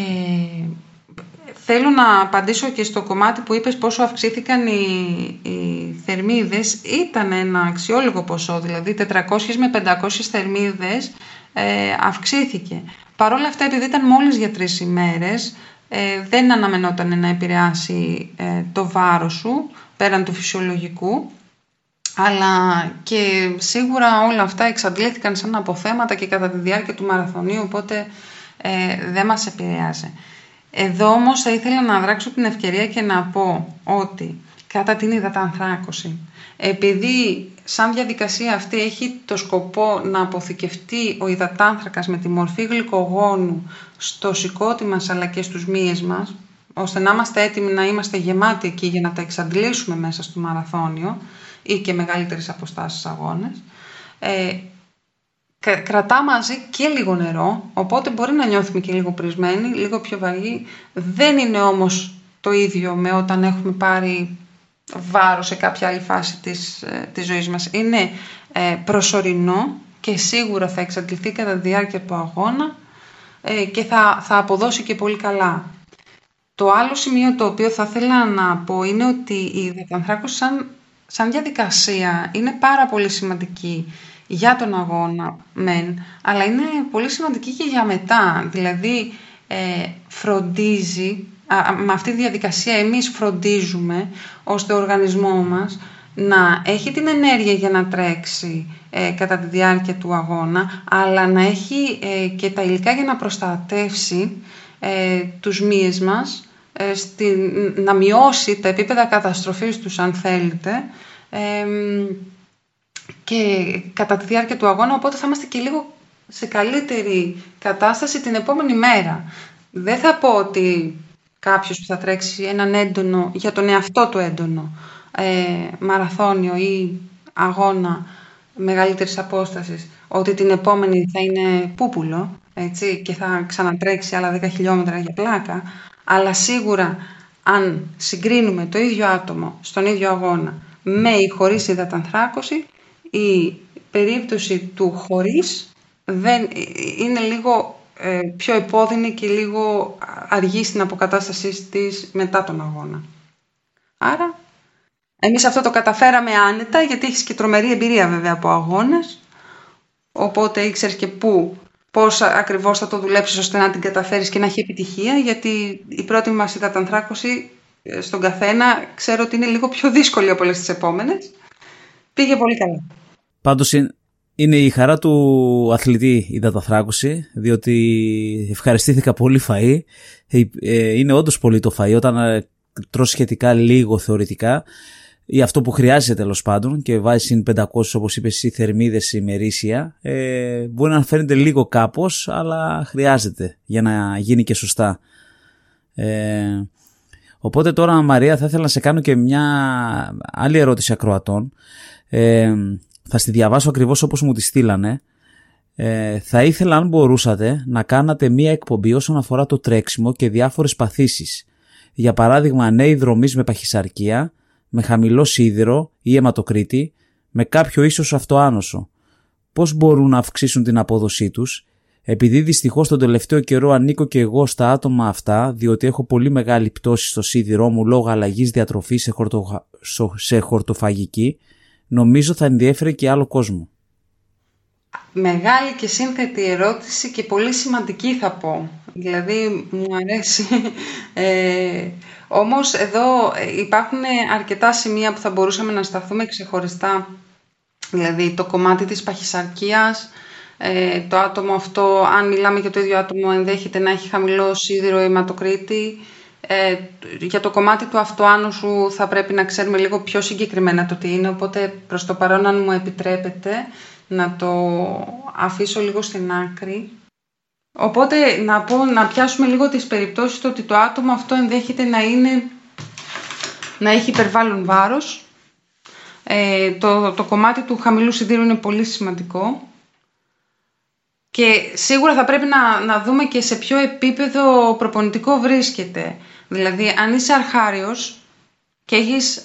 Θέλω να απαντήσω και στο κομμάτι που είπες πόσο αυξήθηκαν οι, οι θερμίδες. Ήταν ένα αξιόλογο ποσό, δηλαδή τετρακόσιες με πεντακόσιες θερμίδες ε, αυξήθηκε. Παρ' όλα αυτά, επειδή ήταν μόλις για τρεις ημέρες, ε, δεν αναμενόταν να επηρεάσει ε, το βάρος σου, πέραν του φυσιολογικού, αλλά και σίγουρα όλα αυτά εξαντλήθηκαν σαν αποθέματα και κατά τη διάρκεια του μαραθωνίου, οπότε ε, δεν μας επηρεάζει. Εδώ όμως θα ήθελα να δράξω την ευκαιρία και να πω ότι κατά την υδατανθράκωση, επειδή σαν διαδικασία αυτή έχει το σκοπό να αποθηκευτεί ο υδατάνθρακας με τη μορφή γλυκογόνου στο σηκώτη μας αλλά και στους μύες μας, ώστε να είμαστε έτοιμοι να είμαστε γεμάτοι εκεί για να τα εξαντλήσουμε μέσα στο μαραθώνιο ή και μεγαλύτερες αποστάσεις αγώνες, ε, κρατά μαζί και λίγο νερό, οπότε μπορεί να νιώθουμε και λίγο πρισμένοι, λίγο πιο βαριοί. Δεν είναι όμως το ίδιο με όταν έχουμε πάρει βάρος σε κάποια άλλη φάση της, της ζωής μας. Είναι ε, προσωρινό και σίγουρα θα εξαντληθεί κατά τη διάρκεια του αγώνα ε, και θα, θα αποδώσει και πολύ καλά. Το άλλο σημείο το οποίο θα ήθελα να πω είναι ότι η υδατανθράκωση σαν, σαν διαδικασία είναι πάρα πολύ σημαντική για τον αγώνα μεν, αλλά είναι πολύ σημαντική και για μετά. Δηλαδή ε, φροντίζει, α, με αυτή τη διαδικασία εμείς φροντίζουμε ώστε ο οργανισμό μας να έχει την ενέργεια για να τρέξει ε, κατά τη διάρκεια του αγώνα, αλλά να έχει ε, και τα υλικά για να προστατεύσει ε, τους μύες μας, ε, στη, να μειώσει τα επίπεδα καταστροφής τους, αν θέλετε, ε, και κατά τη διάρκεια του αγώνα, οπότε θα είμαστε και λίγο σε καλύτερη κατάσταση την επόμενη μέρα. Δεν θα πω ότι κάποιος που θα τρέξει έναν έντονο, για τον εαυτό του έντονο, ε, μαραθώνιο ή αγώνα μεγαλύτερης απόστασης, ότι την επόμενη θα είναι πούπουλο, έτσι, και θα ξανατρέξει άλλα δέκα χιλιόμετρα για πλάκα, αλλά σίγουρα αν συγκρίνουμε το ίδιο άτομο στον ίδιο αγώνα με ή χωρίς υδατανθράκωση, η περίπτωση του χωρίς δεν, είναι λίγο ε, πιο επώδυνη και λίγο αργή στην αποκατάσταση της μετά τον αγώνα. Άρα, εμείς αυτό το καταφέραμε άνετα, γιατί έχεις και τρομερή εμπειρία βέβαια από αγώνες, οπότε ήξερες και πού, πώς ακριβώς θα το δουλέψεις ώστε να την καταφέρεις και να έχει επιτυχία, γιατί η πρώτη μας υδατανθράκωση στον καθένα ξέρω ότι είναι λίγο πιο δύσκολη από όλες τις επόμενες. Πήγε πολύ καλά. Πάντως είναι η χαρά του αθλητή η υδατανθράκωση, διότι ευχαριστήθηκα πολύ φαΐ. Είναι όντως πολύ το φαΐ όταν τρως σχετικά λίγο θεωρητικά ή αυτό που χρειάζεται τέλος πάντων και βάζεις συν πεντακόσιες, όπως είπες εσύ, θερμίδες ημερήσια. Ε, μπορεί να φαίνεται λίγο κάπως, αλλά χρειάζεται για να γίνει και σωστά. Ε, οπότε τώρα, Μαρία, θα ήθελα να σε κάνω και μια άλλη ερώτηση ακροατών. Ε, θα στη διαβάσω ακριβώς όπως μου τη στείλανε. Ε, θα ήθελα, αν μπορούσατε, να κάνατε μία εκπομπή όσον αφορά το τρέξιμο και διάφορες παθήσεις. Για παράδειγμα, νέοι δρομείς με παχυσαρκία, με χαμηλό σίδηρο ή αιματοκρίτη, με κάποιο ίσως αυτοάνωσο. Πώς μπορούν να αυξήσουν την απόδοσή τους? Επειδή δυστυχώς τον τελευταίο καιρό ανήκω και εγώ στα άτομα αυτά, διότι έχω πολύ μεγάλη πτώση στο σίδηρό μου λόγω αλλαγής διατροφής σε, χορτο... σε χορτοφαγική, νομίζω θα ενδιέφερε και άλλο κόσμο. Μεγάλη και σύνθετη ερώτηση και πολύ σημαντική θα πω. Δηλαδή μου αρέσει. Ε, όμως εδώ υπάρχουν αρκετά σημεία που θα μπορούσαμε να σταθούμε ξεχωριστά. Δηλαδή το κομμάτι της παχυσαρκίας, ε, το άτομο αυτό, αν μιλάμε για το ίδιο άτομο, ενδέχεται να έχει χαμηλό σίδηρο ή αιματοκρίτη. Ε, για το κομμάτι του αυτοάνωσου θα πρέπει να ξέρουμε λίγο πιο συγκεκριμένα το τι είναι, οπότε προς το παρόν, αν μου επιτρέπετε, να το αφήσω λίγο στην άκρη. Οπότε να, πω, να πιάσουμε λίγο τις περιπτώσεις το ότι το άτομο αυτό ενδέχεται να, είναι, να έχει υπερβάλλον βάρος. Ε, το, το κομμάτι του χαμηλού σιδήρου είναι πολύ σημαντικό. Και σίγουρα θα πρέπει να, να δούμε και σε ποιο επίπεδο προπονητικό βρίσκεται. Δηλαδή, αν είσαι αρχάριος και έχεις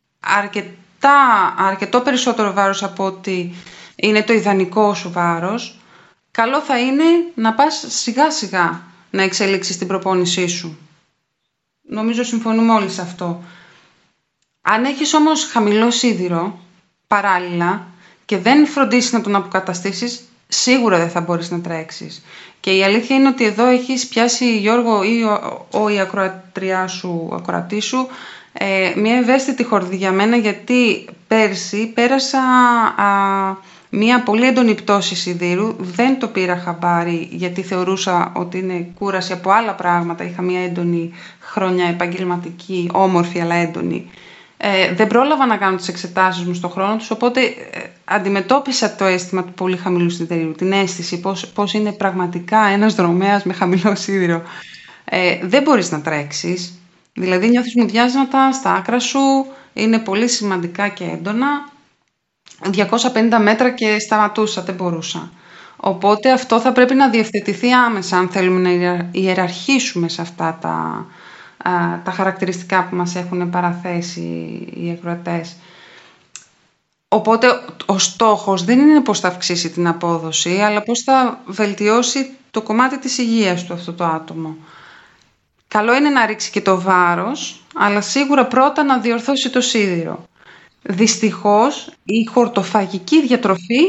αρκετά, αρκετό περισσότερο βάρος από ότι είναι το ιδανικό σου βάρος, καλό θα είναι να πας σιγά σιγά να εξελίξεις την προπόνησή σου. Νομίζω συμφωνούμε όλοι σε αυτό. Αν έχεις όμως χαμηλό σίδηρο παράλληλα και δεν φροντίσεις να τον αποκαταστήσεις, σίγουρα δεν θα μπορείς να τρέξεις. Και η αλήθεια είναι ότι εδώ έχεις πιάσει, Γιώργο, ή ο, ο, η ακροατριά σου, ο ακροατή σου, ε, μια ευαίσθητη χορδή για μένα, γιατί πέρσι πέρασα α, μια πολύ έντονη πτώση σιδήρου. Δεν το πήρα χαμπάρι γιατί θεωρούσα ότι είναι κούραση από άλλα πράγματα. Είχα μια έντονη χρονιά επαγγελματική, όμορφη αλλά έντονη. Ε, δεν πρόλαβα να κάνω τις εξετάσεις μου στον χρόνο τους, οπότε ε, αντιμετώπισα το αίσθημα του πολύ χαμηλού σιδηρού, την αίσθηση πώς, πώς είναι πραγματικά ένας δρομέας με χαμηλό σίδηρο. Ε, δεν μπορείς να τρέξεις, δηλαδή νιώθεις μουδιάσματα στα άκρα σου, είναι πολύ σημαντικά και έντονα. διακόσια πενήντα μέτρα και σταματούσα, δεν μπορούσα. Οπότε αυτό θα πρέπει να διευθετηθεί άμεσα αν θέλουμε να ιεραρχήσουμε σε αυτά τα... τα χαρακτηριστικά που μας έχουν παραθέσει οι ακροατές. Οπότε ο στόχος δεν είναι πώς θα αυξήσει την απόδοση, αλλά πώς θα βελτιώσει το κομμάτι της υγείας του αυτό το άτομο. Καλό είναι να ρίξει και το βάρος, αλλά σίγουρα πρώτα να διορθώσει το σίδηρο. Δυστυχώς η χορτοφαγική διατροφή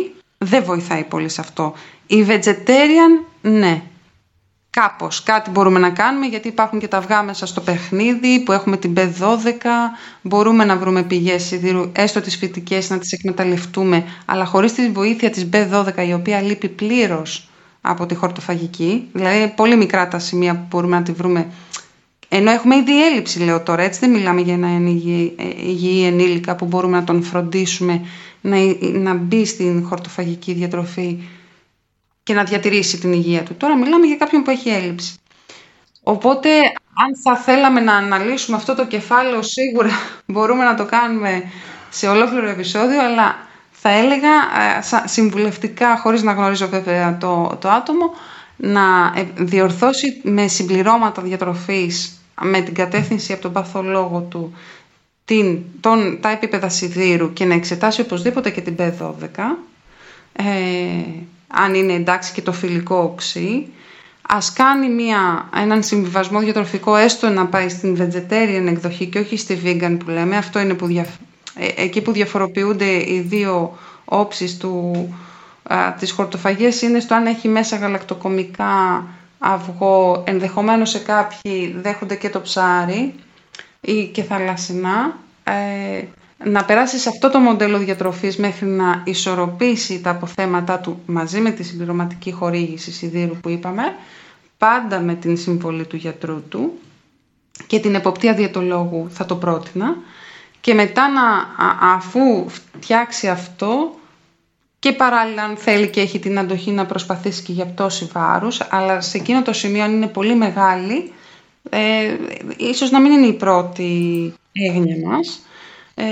δεν βοηθάει πολύ σε αυτό. Η vegetarian, ναι. Κάπως κάτι μπορούμε να κάνουμε, γιατί υπάρχουν και τα αυγά μέσα στο παιχνίδι που έχουμε την μπι δώδεκα, μπορούμε να βρούμε πηγές σιδήρου, έστω τις φυτικές, να τις εκμεταλλευτούμε, αλλά χωρίς τη βοήθεια της μπι δώδεκα, η οποία λείπει πλήρως από τη χορτοφαγική, δηλαδή πολύ μικρά τα σημεία που μπορούμε να τη βρούμε, ενώ έχουμε ήδη έλλειψη, λέω τώρα, έτσι δεν μιλάμε για ένα υγιή, υγιή ενήλικα που μπορούμε να τον φροντίσουμε να, να μπει στην χορτοφαγική διατροφή και να διατηρήσει την υγεία του. Τώρα μιλάμε για κάποιον που έχει έλλειψη. Οπότε, αν θα θέλαμε να αναλύσουμε αυτό το κεφάλαιο, σίγουρα μπορούμε να το κάνουμε σε ολόκληρο επεισόδιο, αλλά θα έλεγα συμβουλευτικά, χωρίς να γνωρίζω βέβαια το, το άτομο, να διορθώσει με συμπληρώματα διατροφής, με την κατεύθυνση από τον παθολόγο του, την, τον, τα επίπεδα σιδήρου και να εξετάσει οπωσδήποτε και την μπι δώδεκα, ε, αν είναι εντάξει και το φυλικό οξύ. Ας κάνει μια, έναν συμβιβασμό διατροφικό, έστω να πάει στην vegetarian εκδοχή και όχι στη vegan που λέμε. Αυτό είναι που δια, ε, εκεί που διαφοροποιούνται οι δύο όψεις του, α, της χορτοφαγίας είναι στο αν έχει μέσα γαλακτοκομικά, αυγό, ενδεχομένως σε κάποιοι δέχονται και το ψάρι ή και θαλασσινά. Ε, να περάσει σε αυτό το μοντέλο διατροφής μέχρι να ισορροπήσει τα αποθέματα του μαζί με τη συμπληρωματική χορήγηση σιδήρου που είπαμε, πάντα με την συμβολή του γιατρού του και την εποπτεία διαιτολόγου θα το πρότεινα, και μετά να, α, αφού φτιάξει αυτό και παράλληλα αν θέλει και έχει την αντοχή να προσπαθήσει και για πτώση βάρους, αλλά σε εκείνο το σημείο αν είναι πολύ μεγάλη, ε, ίσως να μην είναι η πρώτη έγνοια μας. Ε,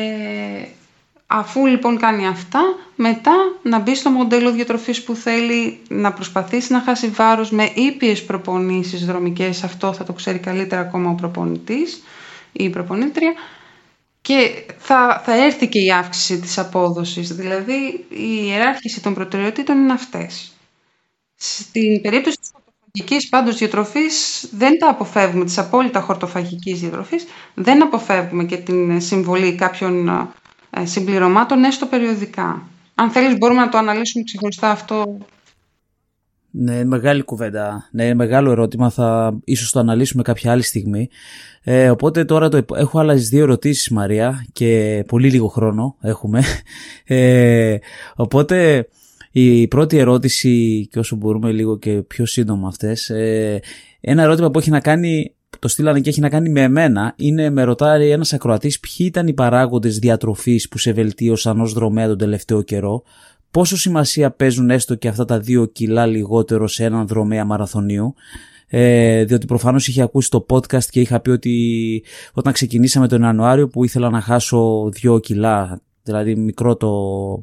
αφού λοιπόν κάνει αυτά, μετά να μπει στο μοντέλο διατροφής που θέλει, να προσπαθήσει να χάσει βάρος με ήπιες προπονήσεις δρομικές. Αυτό θα το ξέρει καλύτερα ακόμα ο προπονητής ή η προπονήτρια, και θα, θα έρθει και η αύξηση της απόδοσης. Δηλαδή η ιεράρχηση των προτεραιοτήτων είναι αυτές. Στην περίπτωση της χορτοφαγικής πάντως διατροφής δεν τα αποφεύγουμε, της απόλυτα χορτοφαγικής διατροφής δεν αποφεύγουμε και την συμβολή κάποιων συμπληρωμάτων, έστω περιοδικά. Αν θέλεις μπορούμε να το αναλύσουμε ξεχωριστά αυτό. Ναι, μεγάλη κουβέντα. Ναι, μεγάλο ερώτημα. Θα ίσως το αναλύσουμε κάποια άλλη στιγμή. Ε, οπότε τώρα το, έχω άλλες δύο ερωτήσεις, Μαρία, και πολύ λίγο χρόνο έχουμε. Ε, οπότε η πρώτη ερώτηση, και όσο μπορούμε λίγο και πιο σύντομα αυτές, ε, ένα ερώτημα που έχει να κάνει, το στείλανε και έχει να κάνει με εμένα, είναι, με ρωτάει ένας ακροατής, ποιοι ήταν οι παράγοντες διατροφής που σε βελτίωσαν ως δρομέα τον τελευταίο καιρό, πόσο σημασία παίζουν έστω και αυτά τα δύο κιλά λιγότερο σε έναν δρομέα μαραθωνίου. Ε, διότι προφανώς είχε ακούσει το podcast και είχα πει ότι όταν ξεκινήσαμε τον Ιανουάριο που ήθελα να χάσω δύο κιλά, δηλαδή μικρό το,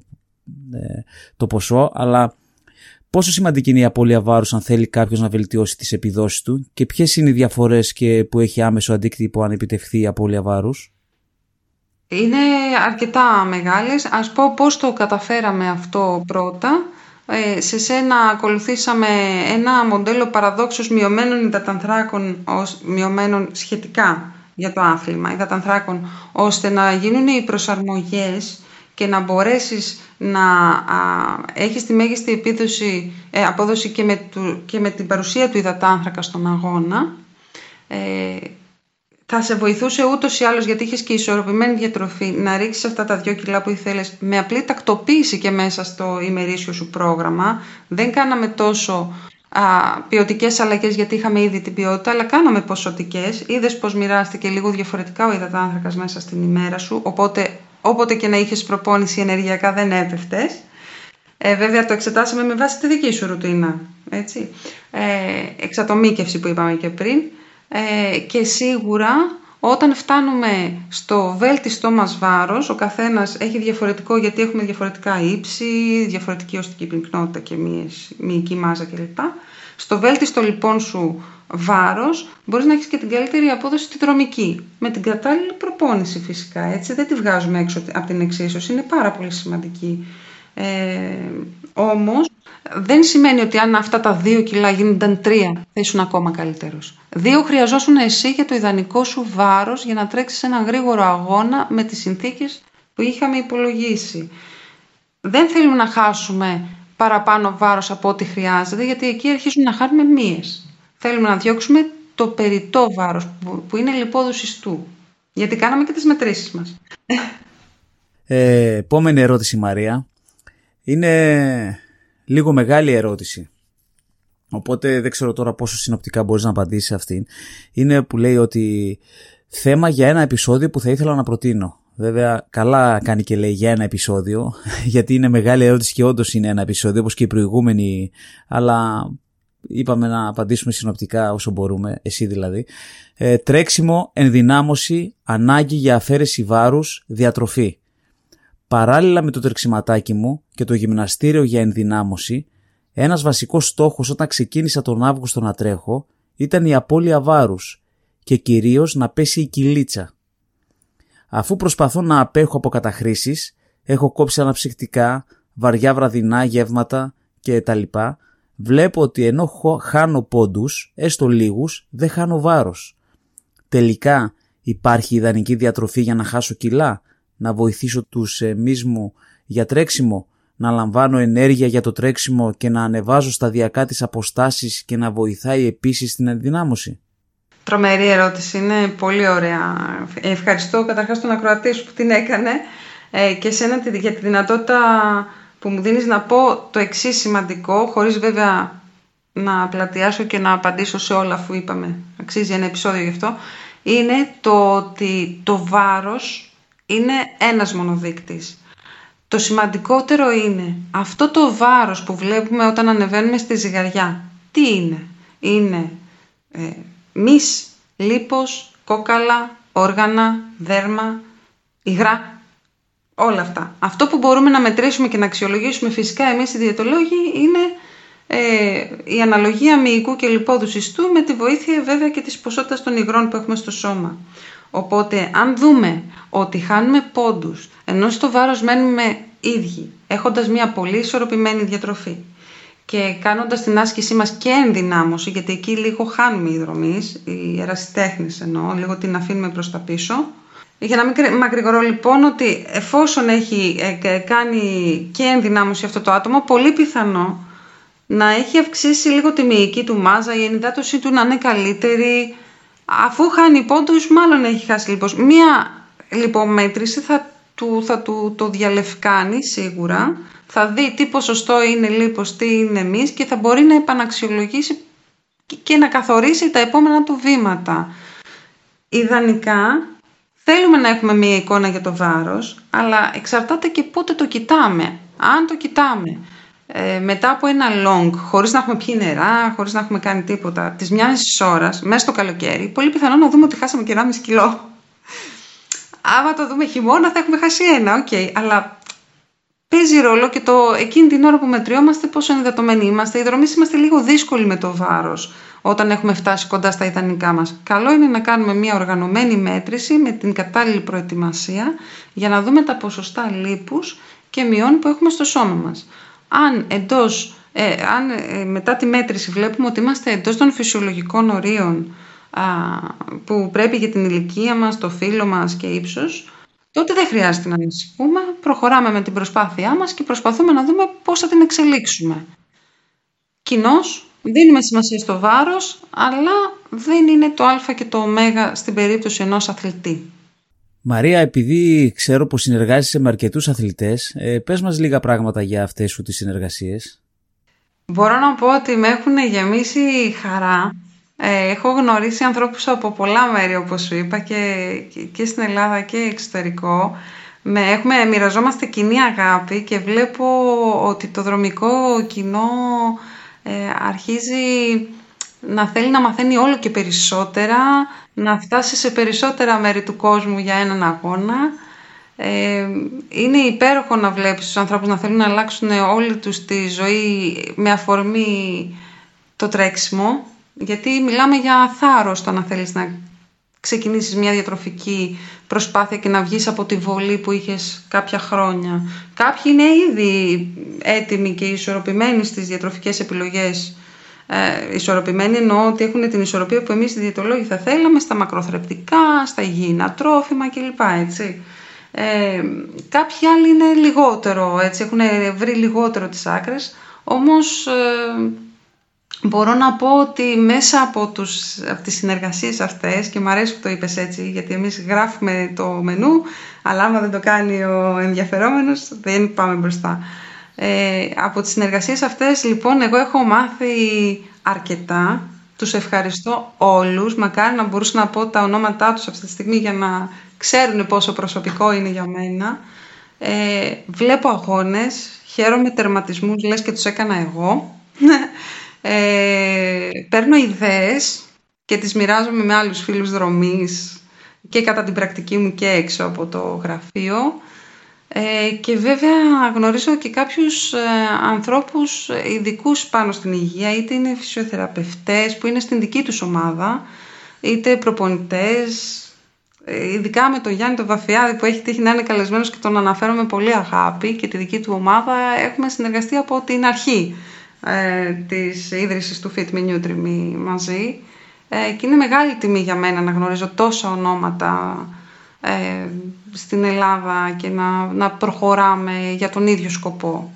ε, το ποσό, αλλά πόσο σημαντική είναι η απώλεια βάρους αν θέλει κάποιος να βελτιώσει τις επιδόσεις του, και ποιες είναι οι διαφορές και που έχει άμεσο αντίκτυπο αν επιτευχθεί η απώλεια βάρους? Είναι αρκετά μεγάλες. Ας πω πώς το καταφέραμε αυτό πρώτα. Ε, σε σένα ακολουθήσαμε ένα μοντέλο παραδόξως μειωμένων υδατανθράκων, ως, μειωμένων σχετικά για το άθλημα, υδατανθράκων, ώστε να γίνουν οι προσαρμογές και να μπορέσεις να α, έχεις τη μέγιστη επίδοση, ε, απόδοση και με, του, και με την παρουσία του υδατάνθρακα στον αγώνα. Ε, θα σε βοηθούσε ούτως ή άλλως, γιατί είχες και ισορροπημένη διατροφή, να ρίξεις αυτά τα δύο κιλά που ήθελες με απλή τακτοποίηση και μέσα στο ημερήσιο σου πρόγραμμα. Δεν κάναμε τόσο α, ποιοτικές αλλαγές, γιατί είχαμε ήδη την ποιότητα, αλλά κάναμε ποσοτικές. Είδες πως μοιράστηκε λίγο διαφορετικά ο υδατάνθρακας μέσα στην ημέρα σου, οπότε όποτε και να είχες προπόνηση ενεργειακά δεν έπεφτες. Ε, βέβαια το εξετάσαμε με βάση τη δική σου ρουτίνα, έτσι. Ε, εξατομίκευση που είπαμε και πριν. Ε, και σίγουρα όταν φτάνουμε στο βέλτιστό μας βάρος, ο καθένας έχει διαφορετικό, γιατί έχουμε διαφορετικά ύψη, διαφορετική οστική πυκνότητα και μυϊκή μάζα κλπ. Στο βέλτιστο λοιπόν σου βάρος μπορείς να έχεις και την καλύτερη απόδοση στη δρομική, με την κατάλληλη προπόνηση φυσικά, έτσι, δεν τη βγάζουμε έξω από την εξίσωση, είναι πάρα πολύ σημαντική. Ε, όμως δεν σημαίνει ότι αν αυτά τα δύο κιλά γίνονταν τρία θα ήσουν ακόμα καλύτερος. Δύο χρειαζόσουν εσύ για το ιδανικό σου βάρος για να τρέξεις έναν γρήγορο αγώνα με τις συνθήκες που είχαμε υπολογίσει. Δεν θέλουμε να χάσουμε παραπάνω βάρος από ό,τι χρειάζεται, γιατί εκεί αρχίζουμε να χάνουμε μύες. Θέλουμε να διώξουμε το περιττό βάρος που είναι λιπόδους ιστού. Γιατί κάναμε και τις μετρήσεις μας. Ε, επόμενη ερώτηση, Μαρία. Είναι λίγο μεγάλη ερώτηση. Οπότε δεν ξέρω τώρα πόσο συνοπτικά μπορείς να απαντήσεις σε αυτήν. Είναι που λέει ότι θέμα για ένα επεισόδιο που θα ήθελα να προτείνω. Βέβαια, καλά κάνει και λέει για ένα επεισόδιο, γιατί είναι μεγάλη ερώτηση και όντως είναι ένα επεισόδιο, όπως και η προηγούμενη, αλλά είπαμε να απαντήσουμε συνοπτικά όσο μπορούμε, εσύ δηλαδή. Ε, τρέξιμο, ενδυνάμωση, ανάγκη για αφαίρεση βάρους, διατροφή. Παράλληλα με το τρεξιματάκι μου και το γυμναστήριο για ενδυνάμωση, ένας βασικός στόχος όταν ξεκίνησα τον Αύγουστο να τρέχω ήταν η απώλεια βάρους και κυρίως να πέσει η κυλίτσα. Αφού προσπαθώ να απέχω από καταχρήσεις, έχω κόψει αναψυκτικά, βαριά βραδινά γεύματα κτλ. Βλέπω ότι ενώ χάνω πόντους, έστω λίγους, δεν χάνω βάρος. Τελικά υπάρχει ιδανική διατροφή για να χάσω κιλά, να βοηθήσω τους εμείς μου για τρέξιμο, να λαμβάνω ενέργεια για το τρέξιμο και να ανεβάζω σταδιακά τις αποστάσεις και να βοηθάει επίσης την ενδυνάμωση. Τρομερή ερώτηση, είναι πολύ ωραία. Ευχαριστώ καταρχάς τον ακροατή σου που την έκανε ε, και εσένα για τη δυνατότητα που μου δίνεις να πω το εξής σημαντικό, χωρίς βέβαια να πλατιάσω και να απαντήσω σε όλα αφού είπαμε, αξίζει ένα επεισόδιο γι' αυτό, είναι το ότι το βάρος είναι ένας μονοδείκτης. Το σημαντικότερο είναι αυτό το βάρος που βλέπουμε όταν ανεβαίνουμε στη ζυγαριά. Τι είναι? Είναι ε, μυς, λίπος, κόκαλα, όργανα, δέρμα, υγρά, όλα αυτά. Αυτό που μπορούμε να μετρήσουμε και να αξιολογήσουμε φυσικά εμείς οι διαιτολόγοι είναι ε, η αναλογία μυϊκού και λιπόδους ιστού με τη βοήθεια βέβαια και της ποσότητας των υγρών που έχουμε στο σώμα. Οπότε αν δούμε ότι χάνουμε πόντους ενώ στο βάρος μένουμε ίδιοι, έχοντας μια πολύ ισορροπημένη διατροφή και κάνοντας την άσκησή μας και ενδυνάμωση, γιατί εκεί λίγο χάνουμε υδρομείς, οι ερασιτέχνες εννοώ, λίγο την αφήνουμε προς τα πίσω. Για να μην μακρηγορώ λοιπόν, ότι εφόσον έχει κάνει και ενδυνάμωση αυτό το άτομο, πολύ πιθανό να έχει αυξήσει λίγο τη μυϊκή του μάζα, η ενυδάτωσή του να είναι καλύτερη. Αφού χάνει πόντους, μάλλον έχει χάσει λίπος. Μία λιπομέτρηση θα του, θα του το διαλευκάνει σίγουρα, θα δει τι ποσοστό είναι λίπος, τι είναι μυς και θα μπορεί να επαναξιολογήσει και να καθορίσει τα επόμενα του βήματα. Ιδανικά θέλουμε να έχουμε μία εικόνα για το βάρος, αλλά εξαρτάται και πότε το κοιτάμε. Αν το κοιτάμε ε, μετά από ένα long, χωρίς να έχουμε πιει νερά, χωρίς να έχουμε κάνει τίποτα, της μιας ώρας, μέσα στο καλοκαίρι, πολύ πιθανό να δούμε ότι χάσαμε και ενάμιση κιλό. Άμα το δούμε χειμώνα θα έχουμε χάσει ένα, οκ, okay, αλλά παίζει ρόλο και το εκείνη την ώρα που μετριόμαστε πόσο ενυδατωμένοι είμαστε. Οι δρομείς είμαστε λίγο δύσκολοι με το βάρος όταν έχουμε φτάσει κοντά στα ιδανικά μας. Καλό είναι να κάνουμε μια οργανωμένη μέτρηση με την κατάλληλη προετοιμασία για να δούμε τα ποσοστά λίπους και μειών που έχουμε στο σώμα μας. Αν, εντός, ε, αν ε, μετά τη μέτρηση βλέπουμε ότι είμαστε εντός των φυσιολογικών ορίων α, που πρέπει για την ηλικία μας, το φύλο μας και ύψος, τότε δεν χρειάζεται να ανησυχούμε, προχωράμε με την προσπάθειά μας και προσπαθούμε να δούμε πώς θα την εξελίξουμε. Κοινώς, δίνουμε σημασία στο βάρος, αλλά δεν είναι το α και το ω στην περίπτωση ενός αθλητή. Μαρία, επειδή ξέρω πως συνεργάζεσαι με αρκετούς αθλητές, ε, πες μας λίγα πράγματα για αυτές σου τις συνεργασίες. Μπορώ να πω ότι με έχουν γεμίσει χαρά. Ε, έχω γνωρίσει ανθρώπους από πολλά μέρη, όπως σου είπα, και, και, και στην Ελλάδα και εξωτερικό. Με, έχουμε, μοιραζόμαστε κοινή αγάπη και βλέπω ότι το δρομικό κοινό ε, αρχίζει να θέλει να μαθαίνει όλο και περισσότερα, να φτάσει σε περισσότερα μέρη του κόσμου για έναν αγώνα. Ε, είναι υπέροχο να βλέπεις τους ανθρώπους να θέλουν να αλλάξουν όλη τους τη ζωή με αφορμή το τρέξιμο, γιατί μιλάμε για θάρρος το να θέλεις να ξεκινήσεις μια διατροφική προσπάθεια και να βγεις από τη βολή που είχες κάποια χρόνια. Κάποιοι είναι ήδη έτοιμοι και ισορροπημένοι στις διατροφικές επιλογές. Ε, ισορροπημένοι εννοώ ότι έχουν την ισορροπία που εμείς οι διαιτολόγοι θα θέλαμε στα μακροθρεπτικά, στα υγιεινά τρόφιμα κλπ. Έτσι. Ε, κάποιοι άλλοι είναι λιγότερο, έτσι, έχουν βρει λιγότερο τις άκρες. Όμως ε, μπορώ να πω ότι μέσα από, τους, από τις συνεργασίες αυτές, και μου αρέσει που το είπες έτσι, γιατί εμείς γράφουμε το μενού, αλλά άμα δεν το κάνει ο ενδιαφερόμενος δεν πάμε μπροστά. Ε, από τις συνεργασίες αυτές λοιπόν εγώ έχω μάθει αρκετά. Τους ευχαριστώ όλους. Μακάρι να μπορούσα να πω τα ονόματά τους αυτή τη στιγμή για να ξέρουν πόσο προσωπικό είναι για μένα. Ε, βλέπω αγώνες, χαίρομαι τερματισμούς, λες και τους έκανα εγώ. Ε, παίρνω ιδέες και τις μοιράζομαι με άλλους φίλους δρομής και κατά την πρακτική μου και έξω από το γραφείο. Ε, και βέβαια γνωρίζω και κάποιους ε, ανθρώπους ειδικούς πάνω στην υγεία, είτε είναι φυσιοθεραπευτές που είναι στην δική τους ομάδα, είτε προπονητές, ε, ειδικά με τον Γιάννη τον Βαφιάδη που έχει τύχει να είναι καλεσμένος και τον αναφέρω με πολύ αγάπη, και τη δική του ομάδα έχουμε συνεργαστεί από την αρχή ε, της ίδρυσης του Fit Me Nutri Me μαζί, ε, και είναι μεγάλη τιμή για μένα να γνωρίζω τόσα ονόματα ε, στην Ελλάδα και να, να προχωράμε για τον ίδιο σκοπό.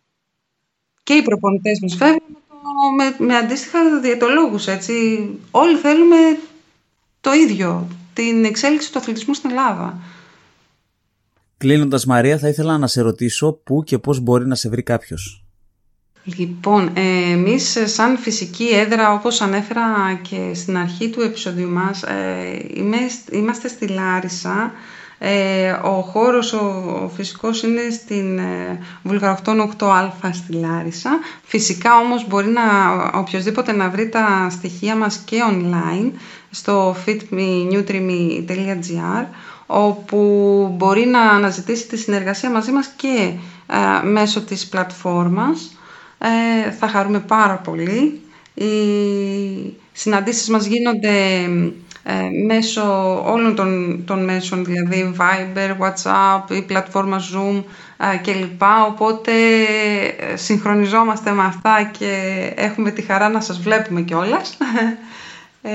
Και οι προπονητές μας βέβαια με, με, με αντίστοιχα διαιτολόγους, έτσι. Όλοι θέλουμε το ίδιο, την εξέλιξη του αθλητισμού στην Ελλάδα. Κλείνοντας, Μαρία, θα ήθελα να σε ρωτήσω πού και πώς μπορεί να σε βρει κάποιος. Λοιπόν, ε, εμείς σαν φυσική έδρα, όπως ανέφερα και στην αρχή του επεισοδίου μας, ε, είμαστε στη Λάρισα. Ε, ο χώρος ο, ο φυσικός είναι στην ε, Βουλγαροκτόνο οκτώ α στη Λάρισα. Φυσικά όμως μπορεί να, οποιοσδήποτε να βρει τα στοιχεία μας και online στο fit me nutri me dot gr, όπου μπορεί να αναζητήσει τη συνεργασία μαζί μας και ε, μέσω της πλατφόρμας. Ε, θα χαρούμε πάρα πολύ. Οι συναντήσεις μας γίνονται ε, μέσω όλων των, των μέσων, δηλαδή Viber, WhatsApp, η πλατφόρμα Zoom ε, κλπ. Οπότε ε, συγχρονιζόμαστε με αυτά και έχουμε τη χαρά να σας βλέπουμε κιόλας. Ε,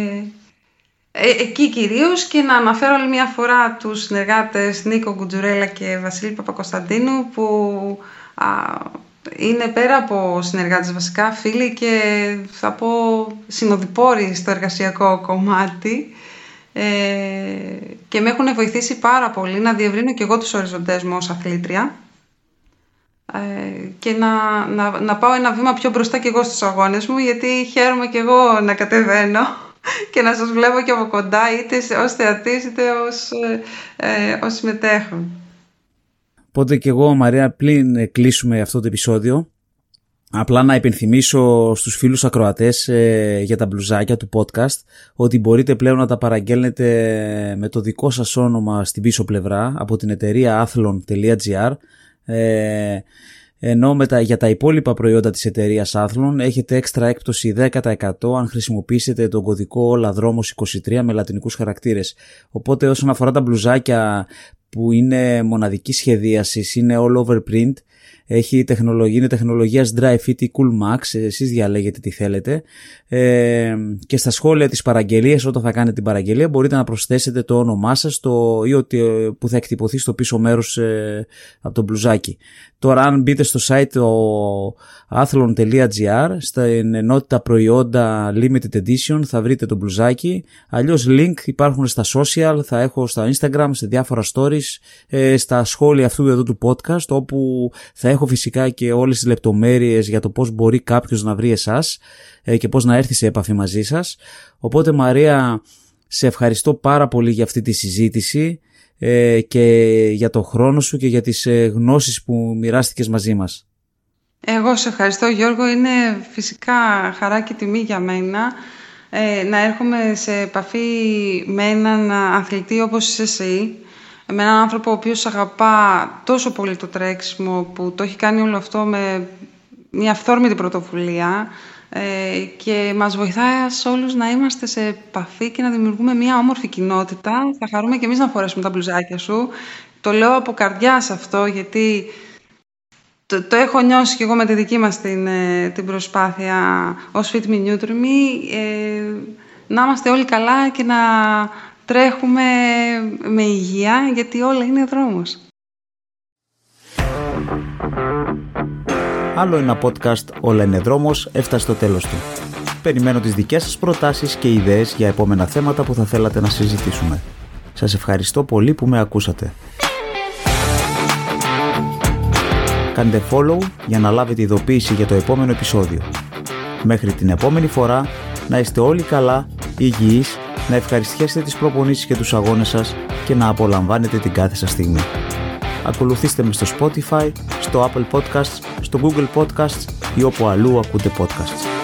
ε, εκεί κυρίως, και να αναφέρω άλλη μια φορά τους συνεργάτες Νίκο Γκουτζουρέλα και Βασίλη Παπακοσταντίνου, που α, είναι πέρα από συνεργάτες βασικά φίλοι και θα πω συνοδοιπόροι στο εργασιακό κομμάτι, ε, και με έχουν βοηθήσει πάρα πολύ να διευρύνω και εγώ τους οριζοντές μου ως αθλήτρια, ε, και να, να, να πάω ένα βήμα πιο μπροστά και εγώ στους αγώνες μου, γιατί χαίρομαι και εγώ να κατεβαίνω και να σας βλέπω και από κοντά, είτε ως θεατής είτε ως, ε, ως συμμετέχον. Οπότε και εγώ, Μαρία, πριν κλείσουμε αυτό το επεισόδιο, απλά να υπενθυμίσω στους φίλους ακροατές ε, για τα μπλουζάκια του podcast ότι μπορείτε πλέον να τα παραγγέλνετε με το δικό σας όνομα στην πίσω πλευρά από την εταιρεία athlon τελεία gr, ε, ενώ με τα, για τα υπόλοιπα προϊόντα της εταιρείας Athlon έχετε έξτρα έκπτωση δέκα τοις εκατό αν χρησιμοποιήσετε τον κωδικό Λαδρόμος είκοσι τρία με λατινικούς χαρακτήρες. Οπότε όσον αφορά τα μπλουζάκια που είναι μοναδική σχεδίασης, είναι all over print, έχει τεχνολογία, είναι τεχνολογίας Dry Fit ή Cool Max, εσείς διαλέγετε τι θέλετε, ε, και στα σχόλια της παραγγελίας, όταν θα κάνετε την παραγγελία, μπορείτε να προσθέσετε το όνομά σας το, ή ότι, που θα εκτυπωθεί στο πίσω μέρος ε, από το μπλουζάκι. Τώρα αν μπείτε στο site το athlon τελεία gr, στην ενότητα προϊόντα Limited Edition θα βρείτε το μπλουζάκι, αλλιώς link υπάρχουν στα social, θα έχω στα Instagram, σε διάφορα stories, ε, στα σχόλια αυτού εδώ του podcast, όπου θα έχω φυσικά και όλες τις λεπτομέρειες για το πώς μπορεί κάποιος να βρει εσάς ε, και πώς να έρθει σε επαφή μαζί σας. Οπότε, Μαρία, σε ευχαριστώ πάρα πολύ για αυτή τη συζήτηση ε, και για το χρόνο σου και για τις ε, γνώσεις που μοιράστηκες μαζί μας. Εγώ σε ευχαριστώ, Γιώργο. Είναι φυσικά χαρά και τιμή για μένα ε, να έρχομαι σε επαφή με έναν αθλητή όπως είσαι εσύ, με έναν άνθρωπο ο οποίος αγαπά τόσο πολύ το τρέξιμο, που το έχει κάνει όλο αυτό με μια αυθόρμητη πρωτοβουλία, ε, και μας βοηθάει σε όλους να είμαστε σε επαφή και να δημιουργούμε μια όμορφη κοινότητα. Θα χαρούμε και εμείς να φορέσουμε τα μπλουζάκια σου. Το λέω από καρδιάς αυτό, γιατί το, το έχω νιώσει και εγώ με τη δική μας την, την προσπάθεια ως Fit Me Nutri Me, ε, να είμαστε όλοι καλά και να τρέχουμε με υγεία, γιατί όλα είναι δρόμος. Άλλο ένα podcast «Όλα είναι δρόμος» έφτασε στο τέλος του. Περιμένω τις δικές σας προτάσεις και ιδέες για επόμενα θέματα που θα θέλατε να συζητήσουμε. Σας ευχαριστώ πολύ που με ακούσατε. Κάντε follow για να λάβετε ειδοποίηση για το επόμενο επεισόδιο. Μέχρι την επόμενη φορά, να είστε όλοι καλά, υγιείς, να ευχαριστιέσετε τις προπονήσεις και τους αγώνες σας και να απολαμβάνετε την κάθε σας στιγμή. Ακολουθήστε με στο Spotify, στο Apple Podcasts, στο Google Podcasts ή όπου αλλού ακούτε podcasts.